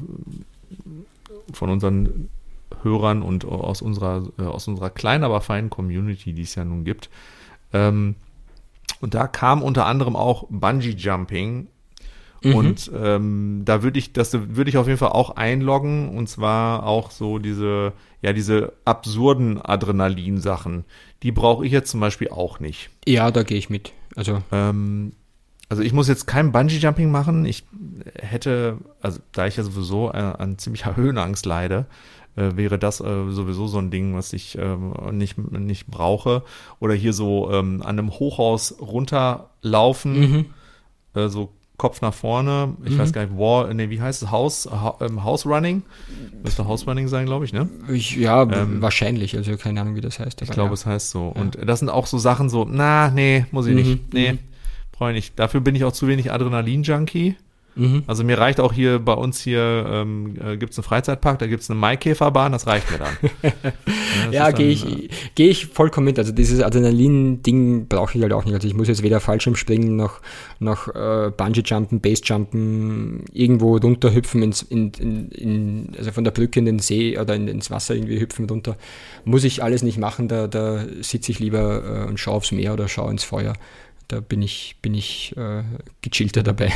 von unseren Hörern und aus unserer äh, aus unserer kleinen, aber feinen Community, die es ja nun gibt. Ähm, und da kam unter anderem auch Bungee Jumping. Mhm. Und ähm, da würde ich, das würde ich auf jeden Fall auch einloggen, und zwar auch so diese, ja, diese absurden Adrenalin-Sachen. Die brauche ich jetzt zum Beispiel auch nicht. Ja, da gehe ich mit. Also, Ähm, also ich muss jetzt kein Bungee-Jumping machen. Ich hätte, also da ich ja sowieso an, an ziemlicher Höhenangst leide, äh, wäre das äh, sowieso so ein Ding, was ich ähm, nicht, nicht brauche. Oder hier so ähm, an einem Hochhaus runterlaufen, mhm. äh, so Kopf nach vorne, ich Mhm. weiß gar nicht, Wall, nee, wie heißt es? House, ha, ähm, House Running? Müsste House Running sein, glaube ich, ne? Ich, ja, Ähm, wahrscheinlich. Also keine Ahnung, wie das heißt. Ich aber glaube, ja. es heißt so. Und das sind auch so Sachen so, na, nee, muss ich Mhm, nicht. Nee, mhm. brauche ich nicht. Dafür bin ich auch zu wenig Adrenalin-Junkie. Mhm. Also mir reicht auch hier, bei uns hier ähm, äh, gibt es einen Freizeitpark, da gibt es eine Maikäferbahn, das reicht mir dann. Ja, das Ja, ist gehe dann, ich, geh ich vollkommen mit. Also dieses Adrenalin-Ding brauche ich halt auch nicht. Also ich muss jetzt weder Fallschirmspringen noch, noch äh, Bungee-Jumpen, Base-Jumpen, irgendwo runterhüpfen, ins, in, in, in, also von der Brücke in den See oder in, ins Wasser irgendwie hüpfen runter. Muss ich alles nicht machen, da, da sitze ich lieber äh, und schaue aufs Meer oder schaue ins Feuer. Da bin ich, bin ich äh, gechillter dabei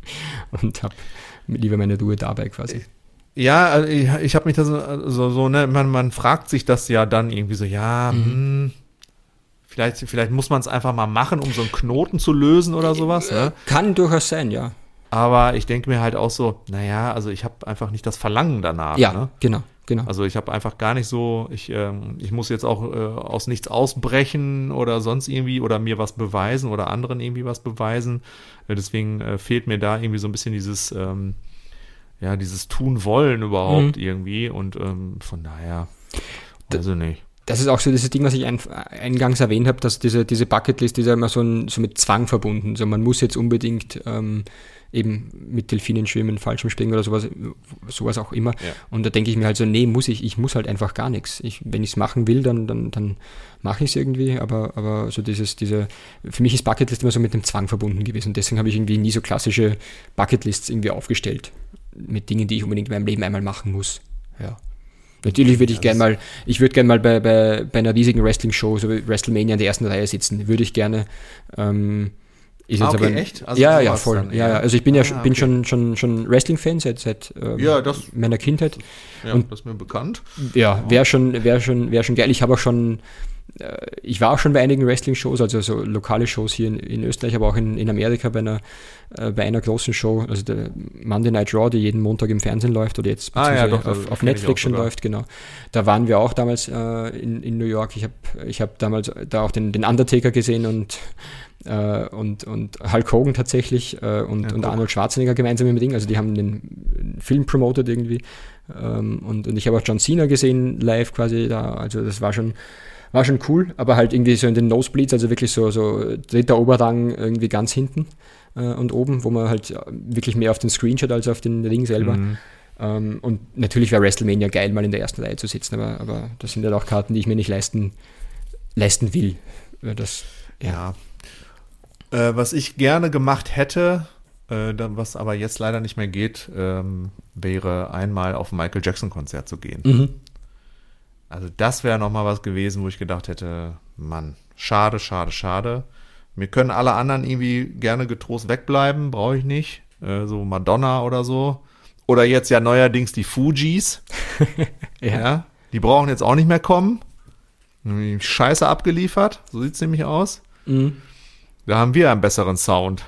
und habe lieber meine Ruhe dabei quasi. Ja, also ich, ich habe mich da so, so, so ne, man, man fragt sich das ja dann irgendwie so, ja, Mhm. hm, vielleicht, vielleicht muss man es einfach mal machen, um so einen Knoten zu lösen oder sowas, ne? Kann durchaus sein, ja. Aber ich denke mir halt auch so, naja, also ich habe einfach nicht das Verlangen danach, Ja, ne? genau, genau. Also ich habe einfach gar nicht so, ich, ähm, ich muss jetzt auch äh, aus nichts ausbrechen oder sonst irgendwie oder mir was beweisen oder anderen irgendwie was beweisen. Äh, deswegen äh, fehlt mir da irgendwie so ein bisschen dieses, ähm, ja, dieses Tun wollen überhaupt Mhm. irgendwie, und ähm, von daher, weiß ich nicht. Das ist auch so dieses Ding, was ich ein, eingangs erwähnt habe, dass diese, diese Bucketlist ist ja immer so, ein, so mit Zwang verbunden. So man muss jetzt unbedingt ähm, eben mit Delfinen schwimmen, Fallschirmspringen oder sowas, sowas auch immer. Ja. Und da denke ich mir halt so, nee, muss ich, ich muss halt einfach gar nichts. Ich, wenn ich es machen will, dann, dann, dann mache ich es irgendwie, aber, aber so dieses, diese, für mich ist Bucketlist immer so mit dem Zwang verbunden gewesen. Und deswegen habe ich irgendwie nie so klassische Bucketlists irgendwie aufgestellt mit Dingen, die ich unbedingt in meinem Leben einmal machen muss. Ja. Natürlich würde ich Ja, gerne mal, ich würde gerne mal bei, bei, bei einer riesigen Wrestling-Show, so wie WrestleMania in der ersten Reihe sitzen. Würde ich gerne. Ähm, ist Ah, jetzt okay, aber, echt? Also ja, ja, sowas voll. dann Ja, eher. ja. Also ich bin ja Ah, schon- bin okay. schon, schon, schon Wrestling-Fan seit, seit ähm, Ja, das- meiner Kindheit. Ja, Und- das ist mir bekannt. Ja, wäre schon, wär schon, wär schon geil. Ich habe auch schon, äh, ich war auch schon bei einigen Wrestling-Shows, also so lokale Shows hier in, in Österreich, aber auch in, in Amerika bei einer, äh, bei einer großen Show, also der Monday Night Raw, die jeden Montag im Fernsehen läuft oder jetzt Ah, ja, beziehungsweise doch, auf, das auf kenn ich Netflix auch schon sogar. läuft, genau. Da waren wir auch damals äh, in, in New York. Ich habe ich hab damals da auch den, den Undertaker gesehen und äh, und, und Hulk Hogan tatsächlich äh, und, Ja, und guck. Arnold Schwarzenegger gemeinsam im Ring. Also die haben den Film promoted irgendwie. Ähm, und, und ich habe auch John Cena gesehen live quasi da. Also das war schon, war schon cool, aber halt irgendwie so in den Nosebleeds, also wirklich so, so dritter Oberrang irgendwie ganz hinten äh, und oben, wo man halt wirklich mehr auf den Screen schaut als auf den Ring selber. Mhm. Ähm, und natürlich wäre WrestleMania geil, mal in der ersten Reihe zu sitzen, aber, aber das sind halt auch Karten, die ich mir nicht leisten, leisten will. Weil Das, ja. Ja. Äh, was ich gerne gemacht hätte, äh, dann, was aber jetzt leider nicht mehr geht, ähm, wäre einmal auf ein Michael Jackson-Konzert zu gehen. Mhm. Also das wäre nochmal was gewesen, wo ich gedacht hätte, Mann, schade, schade, schade. Mir können alle anderen irgendwie gerne getrost wegbleiben, brauche ich nicht. Äh, so Madonna oder so. Oder jetzt ja neuerdings die Fujis. Ja. Ja, die brauchen jetzt auch nicht mehr kommen. Haben die Scheiße abgeliefert, so sieht es nämlich aus. Mhm. Da haben wir einen besseren Sound.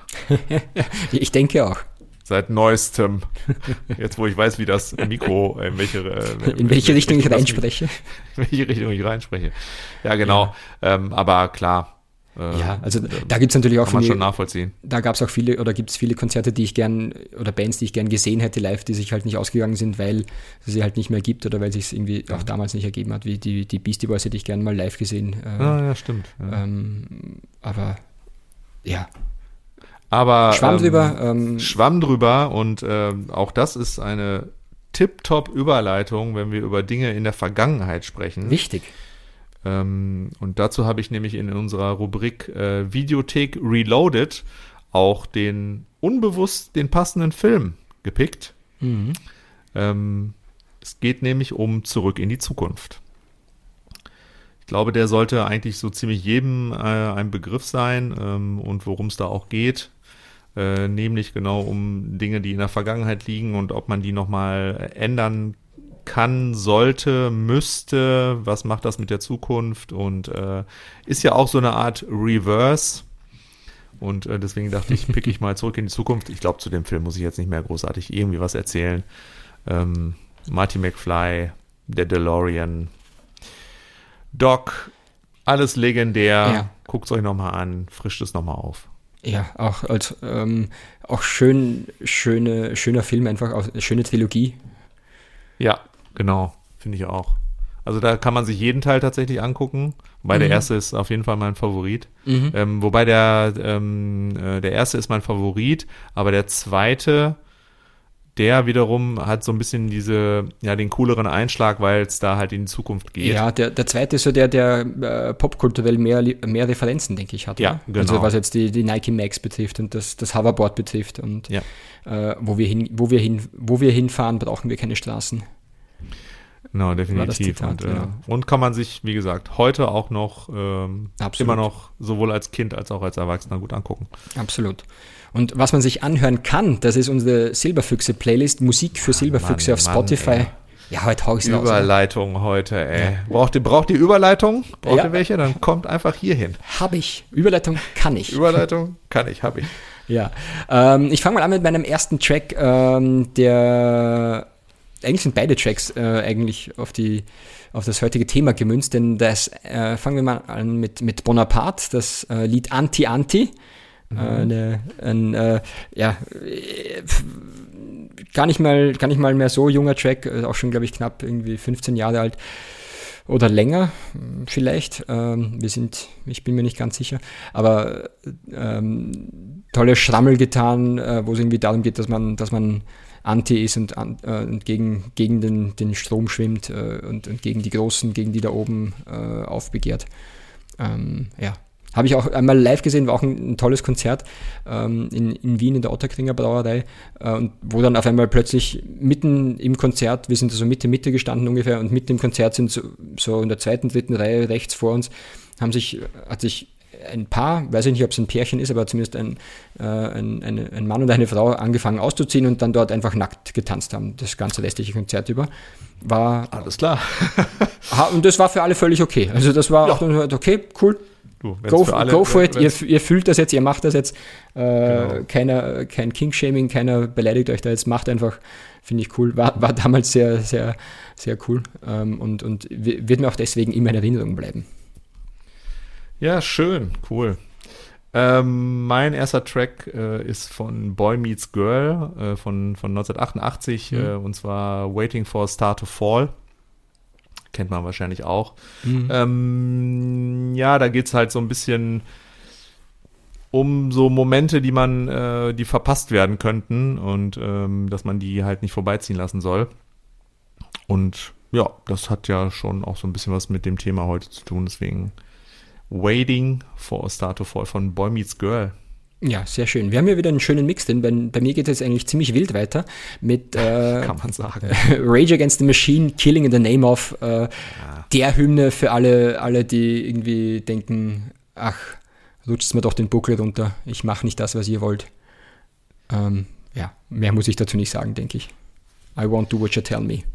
Ich denke auch. Seit neuestem. Jetzt, wo ich weiß, wie das Mikro, in welche, äh, In welche Richtung ich das- reinspreche. In welche Richtung ich reinspreche. Ja, genau. Ähm, aber klar. Äh, Ja, also da gibt es natürlich auch kann man von schon mir, nachvollziehen. da gab es auch viele oder gibt es viele Konzerte, die ich gern oder Bands, die ich gern gesehen hätte live, die sich halt nicht ausgegangen sind, weil es sie halt nicht mehr gibt oder weil sich es irgendwie auch damals nicht ergeben hat, wie die, die Beastie Boys hätte ich gern mal live gesehen. Äh, Ja, ja, stimmt. Ja. ähm, aber ja, Aber Schwamm ähm, drüber. Ähm, Schwamm drüber, und ähm, auch das ist eine tipptopp Überleitung, wenn wir über Dinge in der Vergangenheit sprechen. Wichtig. Ähm, und dazu habe ich nämlich in unserer Rubrik äh, Videothek Reloaded auch den unbewusst den passenden Film gepickt. Mhm. Ähm, es geht nämlich um Zurück in die Zukunft. Ich glaube, der sollte eigentlich so ziemlich jedem äh, ein Begriff sein ähm, und worum es da auch geht. Äh, nämlich genau um Dinge, die in der Vergangenheit liegen und ob man die nochmal ändern kann, sollte, müsste. Was macht das mit der Zukunft? Und äh, ist ja auch so eine Art Reverse. Und äh, deswegen dachte ich, pick ich mal Zurück in die Zukunft. Ich glaube, zu dem Film muss ich jetzt nicht mehr großartig irgendwie was erzählen. Ähm, Marty McFly, der DeLorean, Doc, alles legendär. Ja. Guckt es euch nochmal an, frischt es nochmal auf. Ja, auch als ähm, auch schön, schöne, schöner Film, einfach auch eine schöne Trilogie. Ja, genau, finde ich auch. Also da kann man sich jeden Teil tatsächlich angucken, wobei Mhm. der erste ist auf jeden Fall mein Favorit. Mhm. Ähm, wobei der, ähm, äh, der erste ist mein Favorit, aber der zweite, der wiederum hat so ein bisschen diese, ja, den cooleren Einschlag, weil es da halt in die Zukunft geht. Ja, der, der zweite ist so der, der äh, popkulturell mehr, mehr Referenzen, denke ich, hat. Ja, oder? genau. Also was jetzt die, die Nike Max betrifft und das, das Hoverboard betrifft und Ja. äh, wo, wir hin, wo, wir hin, wo wir hinfahren, brauchen wir keine Straßen. Genau, War das definitiv. Zitat, und, äh, genau. und kann man sich, wie gesagt, heute auch noch ähm, Absolut. immer noch sowohl als Kind als auch als Erwachsener gut angucken. Absolut. Und was man sich anhören kann, das ist unsere Silberfüchse-Playlist, Musik für Silberfüchse Mann, auf Mann, Spotify. ey. Ja, heute hau ich's raus. Überleitung heute, ey. Braucht ihr, braucht ihr Überleitung? Braucht Ja. ihr welche? Dann kommt einfach hier hin. Hab ich. Überleitung kann ich. Überleitung kann ich, hab ich. Ja. Ähm, ich fange mal an mit meinem ersten Track, ähm, der eigentlich sind beide Tracks äh, eigentlich auf die auf das heutige Thema gemünzt, denn das äh, fangen wir mal an mit, mit Bonaparte, das äh, Lied Anti-Anti. Mhm. Äh, eine, ein, äh, ja, äh, gar nicht mal, gar nicht mal mehr so junger Track, äh, auch schon, glaube ich, knapp irgendwie fünfzehn Jahre alt oder länger vielleicht. Ähm, wir sind, ich bin mir nicht ganz sicher, aber ähm, tolle Schrammelgitarren, äh, wo es irgendwie darum geht, dass man, dass man Anti ist und, an, äh, und gegen, gegen den, den Strom schwimmt äh, und, und gegen die Großen, gegen die da oben äh, aufbegehrt. Ähm, ja. Habe ich auch einmal live gesehen, war auch ein, ein tolles Konzert ähm, in, in Wien in der Ottakringer Brauerei, äh, und wo dann auf einmal plötzlich mitten im Konzert, wir sind so Mitte, Mitte gestanden ungefähr, und mitten im Konzert sind so, so in der zweiten, dritten Reihe rechts vor uns, haben sich, hat sich ein Paar, weiß ich nicht, ob es ein Pärchen ist, aber zumindest ein, äh, ein, eine, ein Mann und eine Frau angefangen auszuziehen und dann dort einfach nackt getanzt haben, das ganze restliche Konzert über. War, Alles klar. und das war für alle völlig okay. Also das war Ja. auch dann, okay, cool. Du, Go, für alle, go for it, ihr, wenn's- ihr fühlt das jetzt, ihr macht das jetzt. Äh, Genau. keiner, kein King-Shaming, keiner beleidigt euch da jetzt, macht einfach, finde ich cool. War, war damals sehr, sehr, sehr cool, ähm, und, und wird mir auch deswegen immer in Erinnerung bleiben. Ja, schön, cool. Ähm, mein erster Track äh, ist von Boy Meets Girl äh, von, von neunzehnhundertachtundachtzig, Mhm. äh, und zwar Waiting for a Star to Fall. Kennt man wahrscheinlich auch. Mhm. Ähm, ja, da geht's halt so ein bisschen um so Momente, die man, äh, die verpasst werden könnten und ähm, dass man die halt nicht vorbeiziehen lassen soll. Und ja, das hat ja schon auch so ein bisschen was mit dem Thema heute zu tun, deswegen Waiting for a Star to Fall von Boy Meets Girl. Ja, sehr schön. Wir haben ja wieder einen schönen Mix, denn bei, bei mir geht es eigentlich ziemlich wild weiter mit äh, Kann man sagen. Rage Against the Machine, Killing in the Name of, äh, der Hymne für alle, alle, die irgendwie denken, ach, rutscht mir doch den Buckel runter, ich mache nicht das, was ihr wollt. Ähm, ja, mehr muss ich dazu nicht sagen, denke ich. I won't do what you tell me.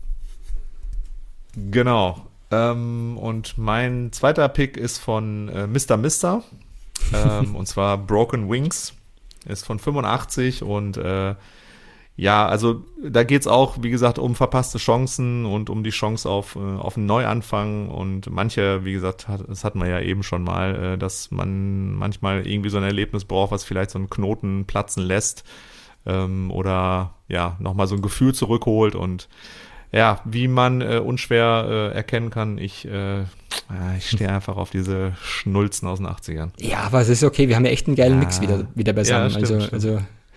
Genau. Ähm, und mein zweiter Pick ist von äh, Mister Mister ähm, und zwar Broken Wings. Ist von fünfundachtzig und äh, ja, also da geht's auch, wie gesagt, um verpasste Chancen und um die Chance auf, äh, auf einen Neuanfang, und manche, wie gesagt, hat, das hatten wir ja eben schon mal, äh, dass man manchmal irgendwie so ein Erlebnis braucht, was vielleicht so einen Knoten platzen lässt, ähm, oder ja, nochmal so ein Gefühl zurückholt. Und ja, wie man äh, unschwer äh, erkennen kann, ich, äh, ich stehe einfach auf diese Schnulzen aus den achtzigern. Ja, aber es ist okay, wir haben ja echt einen geilen Ja. Mix wieder, wieder beisammen. Ja, stimmt, also, stimmt. also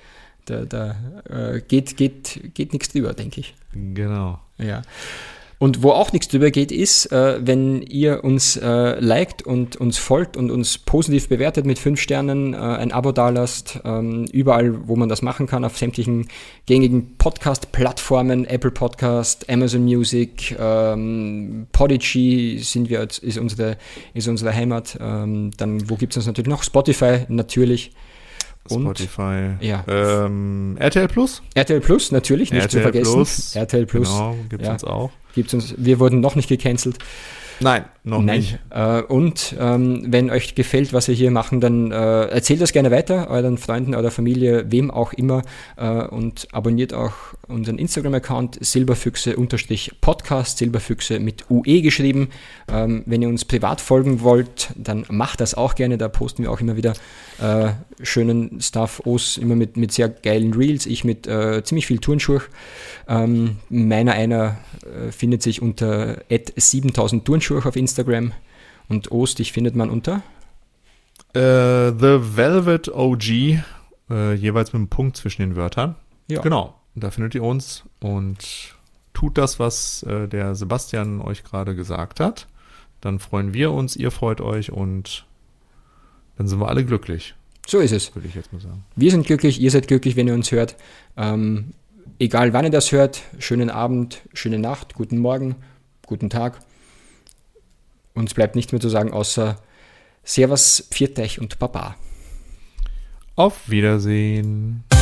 Da, da äh, geht, geht, geht nichts drüber, denke ich. Genau. Ja. Und wo auch nichts drüber geht, ist, äh, wenn ihr uns äh, liked und uns folgt und uns positiv bewertet mit fünf Sternen, äh, ein Abo dalasst, ähm, überall, wo man das machen kann, auf sämtlichen gängigen Podcast-Plattformen, Apple Podcast, Amazon Music, ähm, Podigy sind wir, ist unsere, ist unsere Heimat. Ähm, dann, wo gibt es uns natürlich noch? Spotify natürlich. Und, Spotify. Ja. Ähm, R T L Plus? R T L Plus, natürlich, nicht R T zu L vergessen. Plus. R T L Plus. Genau, gibt es ja. uns auch. Gibt's uns, wir wurden noch nicht gecancelt. Nein, noch Nein. nicht. Äh, und ähm, wenn euch gefällt, was wir hier machen, dann äh, erzählt das gerne weiter, euren Freunden oder Familie, wem auch immer, äh, und abonniert auch unseren Instagram-Account silberfüchse-podcast, Silberfüchse mit U E geschrieben. Ähm, wenn ihr uns privat folgen wollt, dann macht das auch gerne, da posten wir auch immer wieder äh, schönen Stuff, Os immer mit, mit sehr geilen Reels, ich mit äh, ziemlich viel Turnschuh. Ähm, meiner einer äh, findet sich unter at siebentausend Turnschuh auf Instagram und Ost, dich findet man unter? Äh, The Velvet O G, äh, jeweils mit einem Punkt zwischen den Wörtern. Ja. Genau, da findet ihr uns und tut das, was äh, der Sebastian euch gerade gesagt hat. Dann freuen wir uns, ihr freut euch und dann sind wir alle glücklich. So ist es. Würde ich jetzt mal sagen. Wir sind glücklich, ihr seid glücklich, wenn ihr uns hört. Ähm, egal wann ihr das hört, schönen Abend, schöne Nacht, guten Morgen, guten Tag. Uns bleibt nichts mehr zu sagen, außer Servus, Pfiat euch und Baba. Auf Wiedersehen.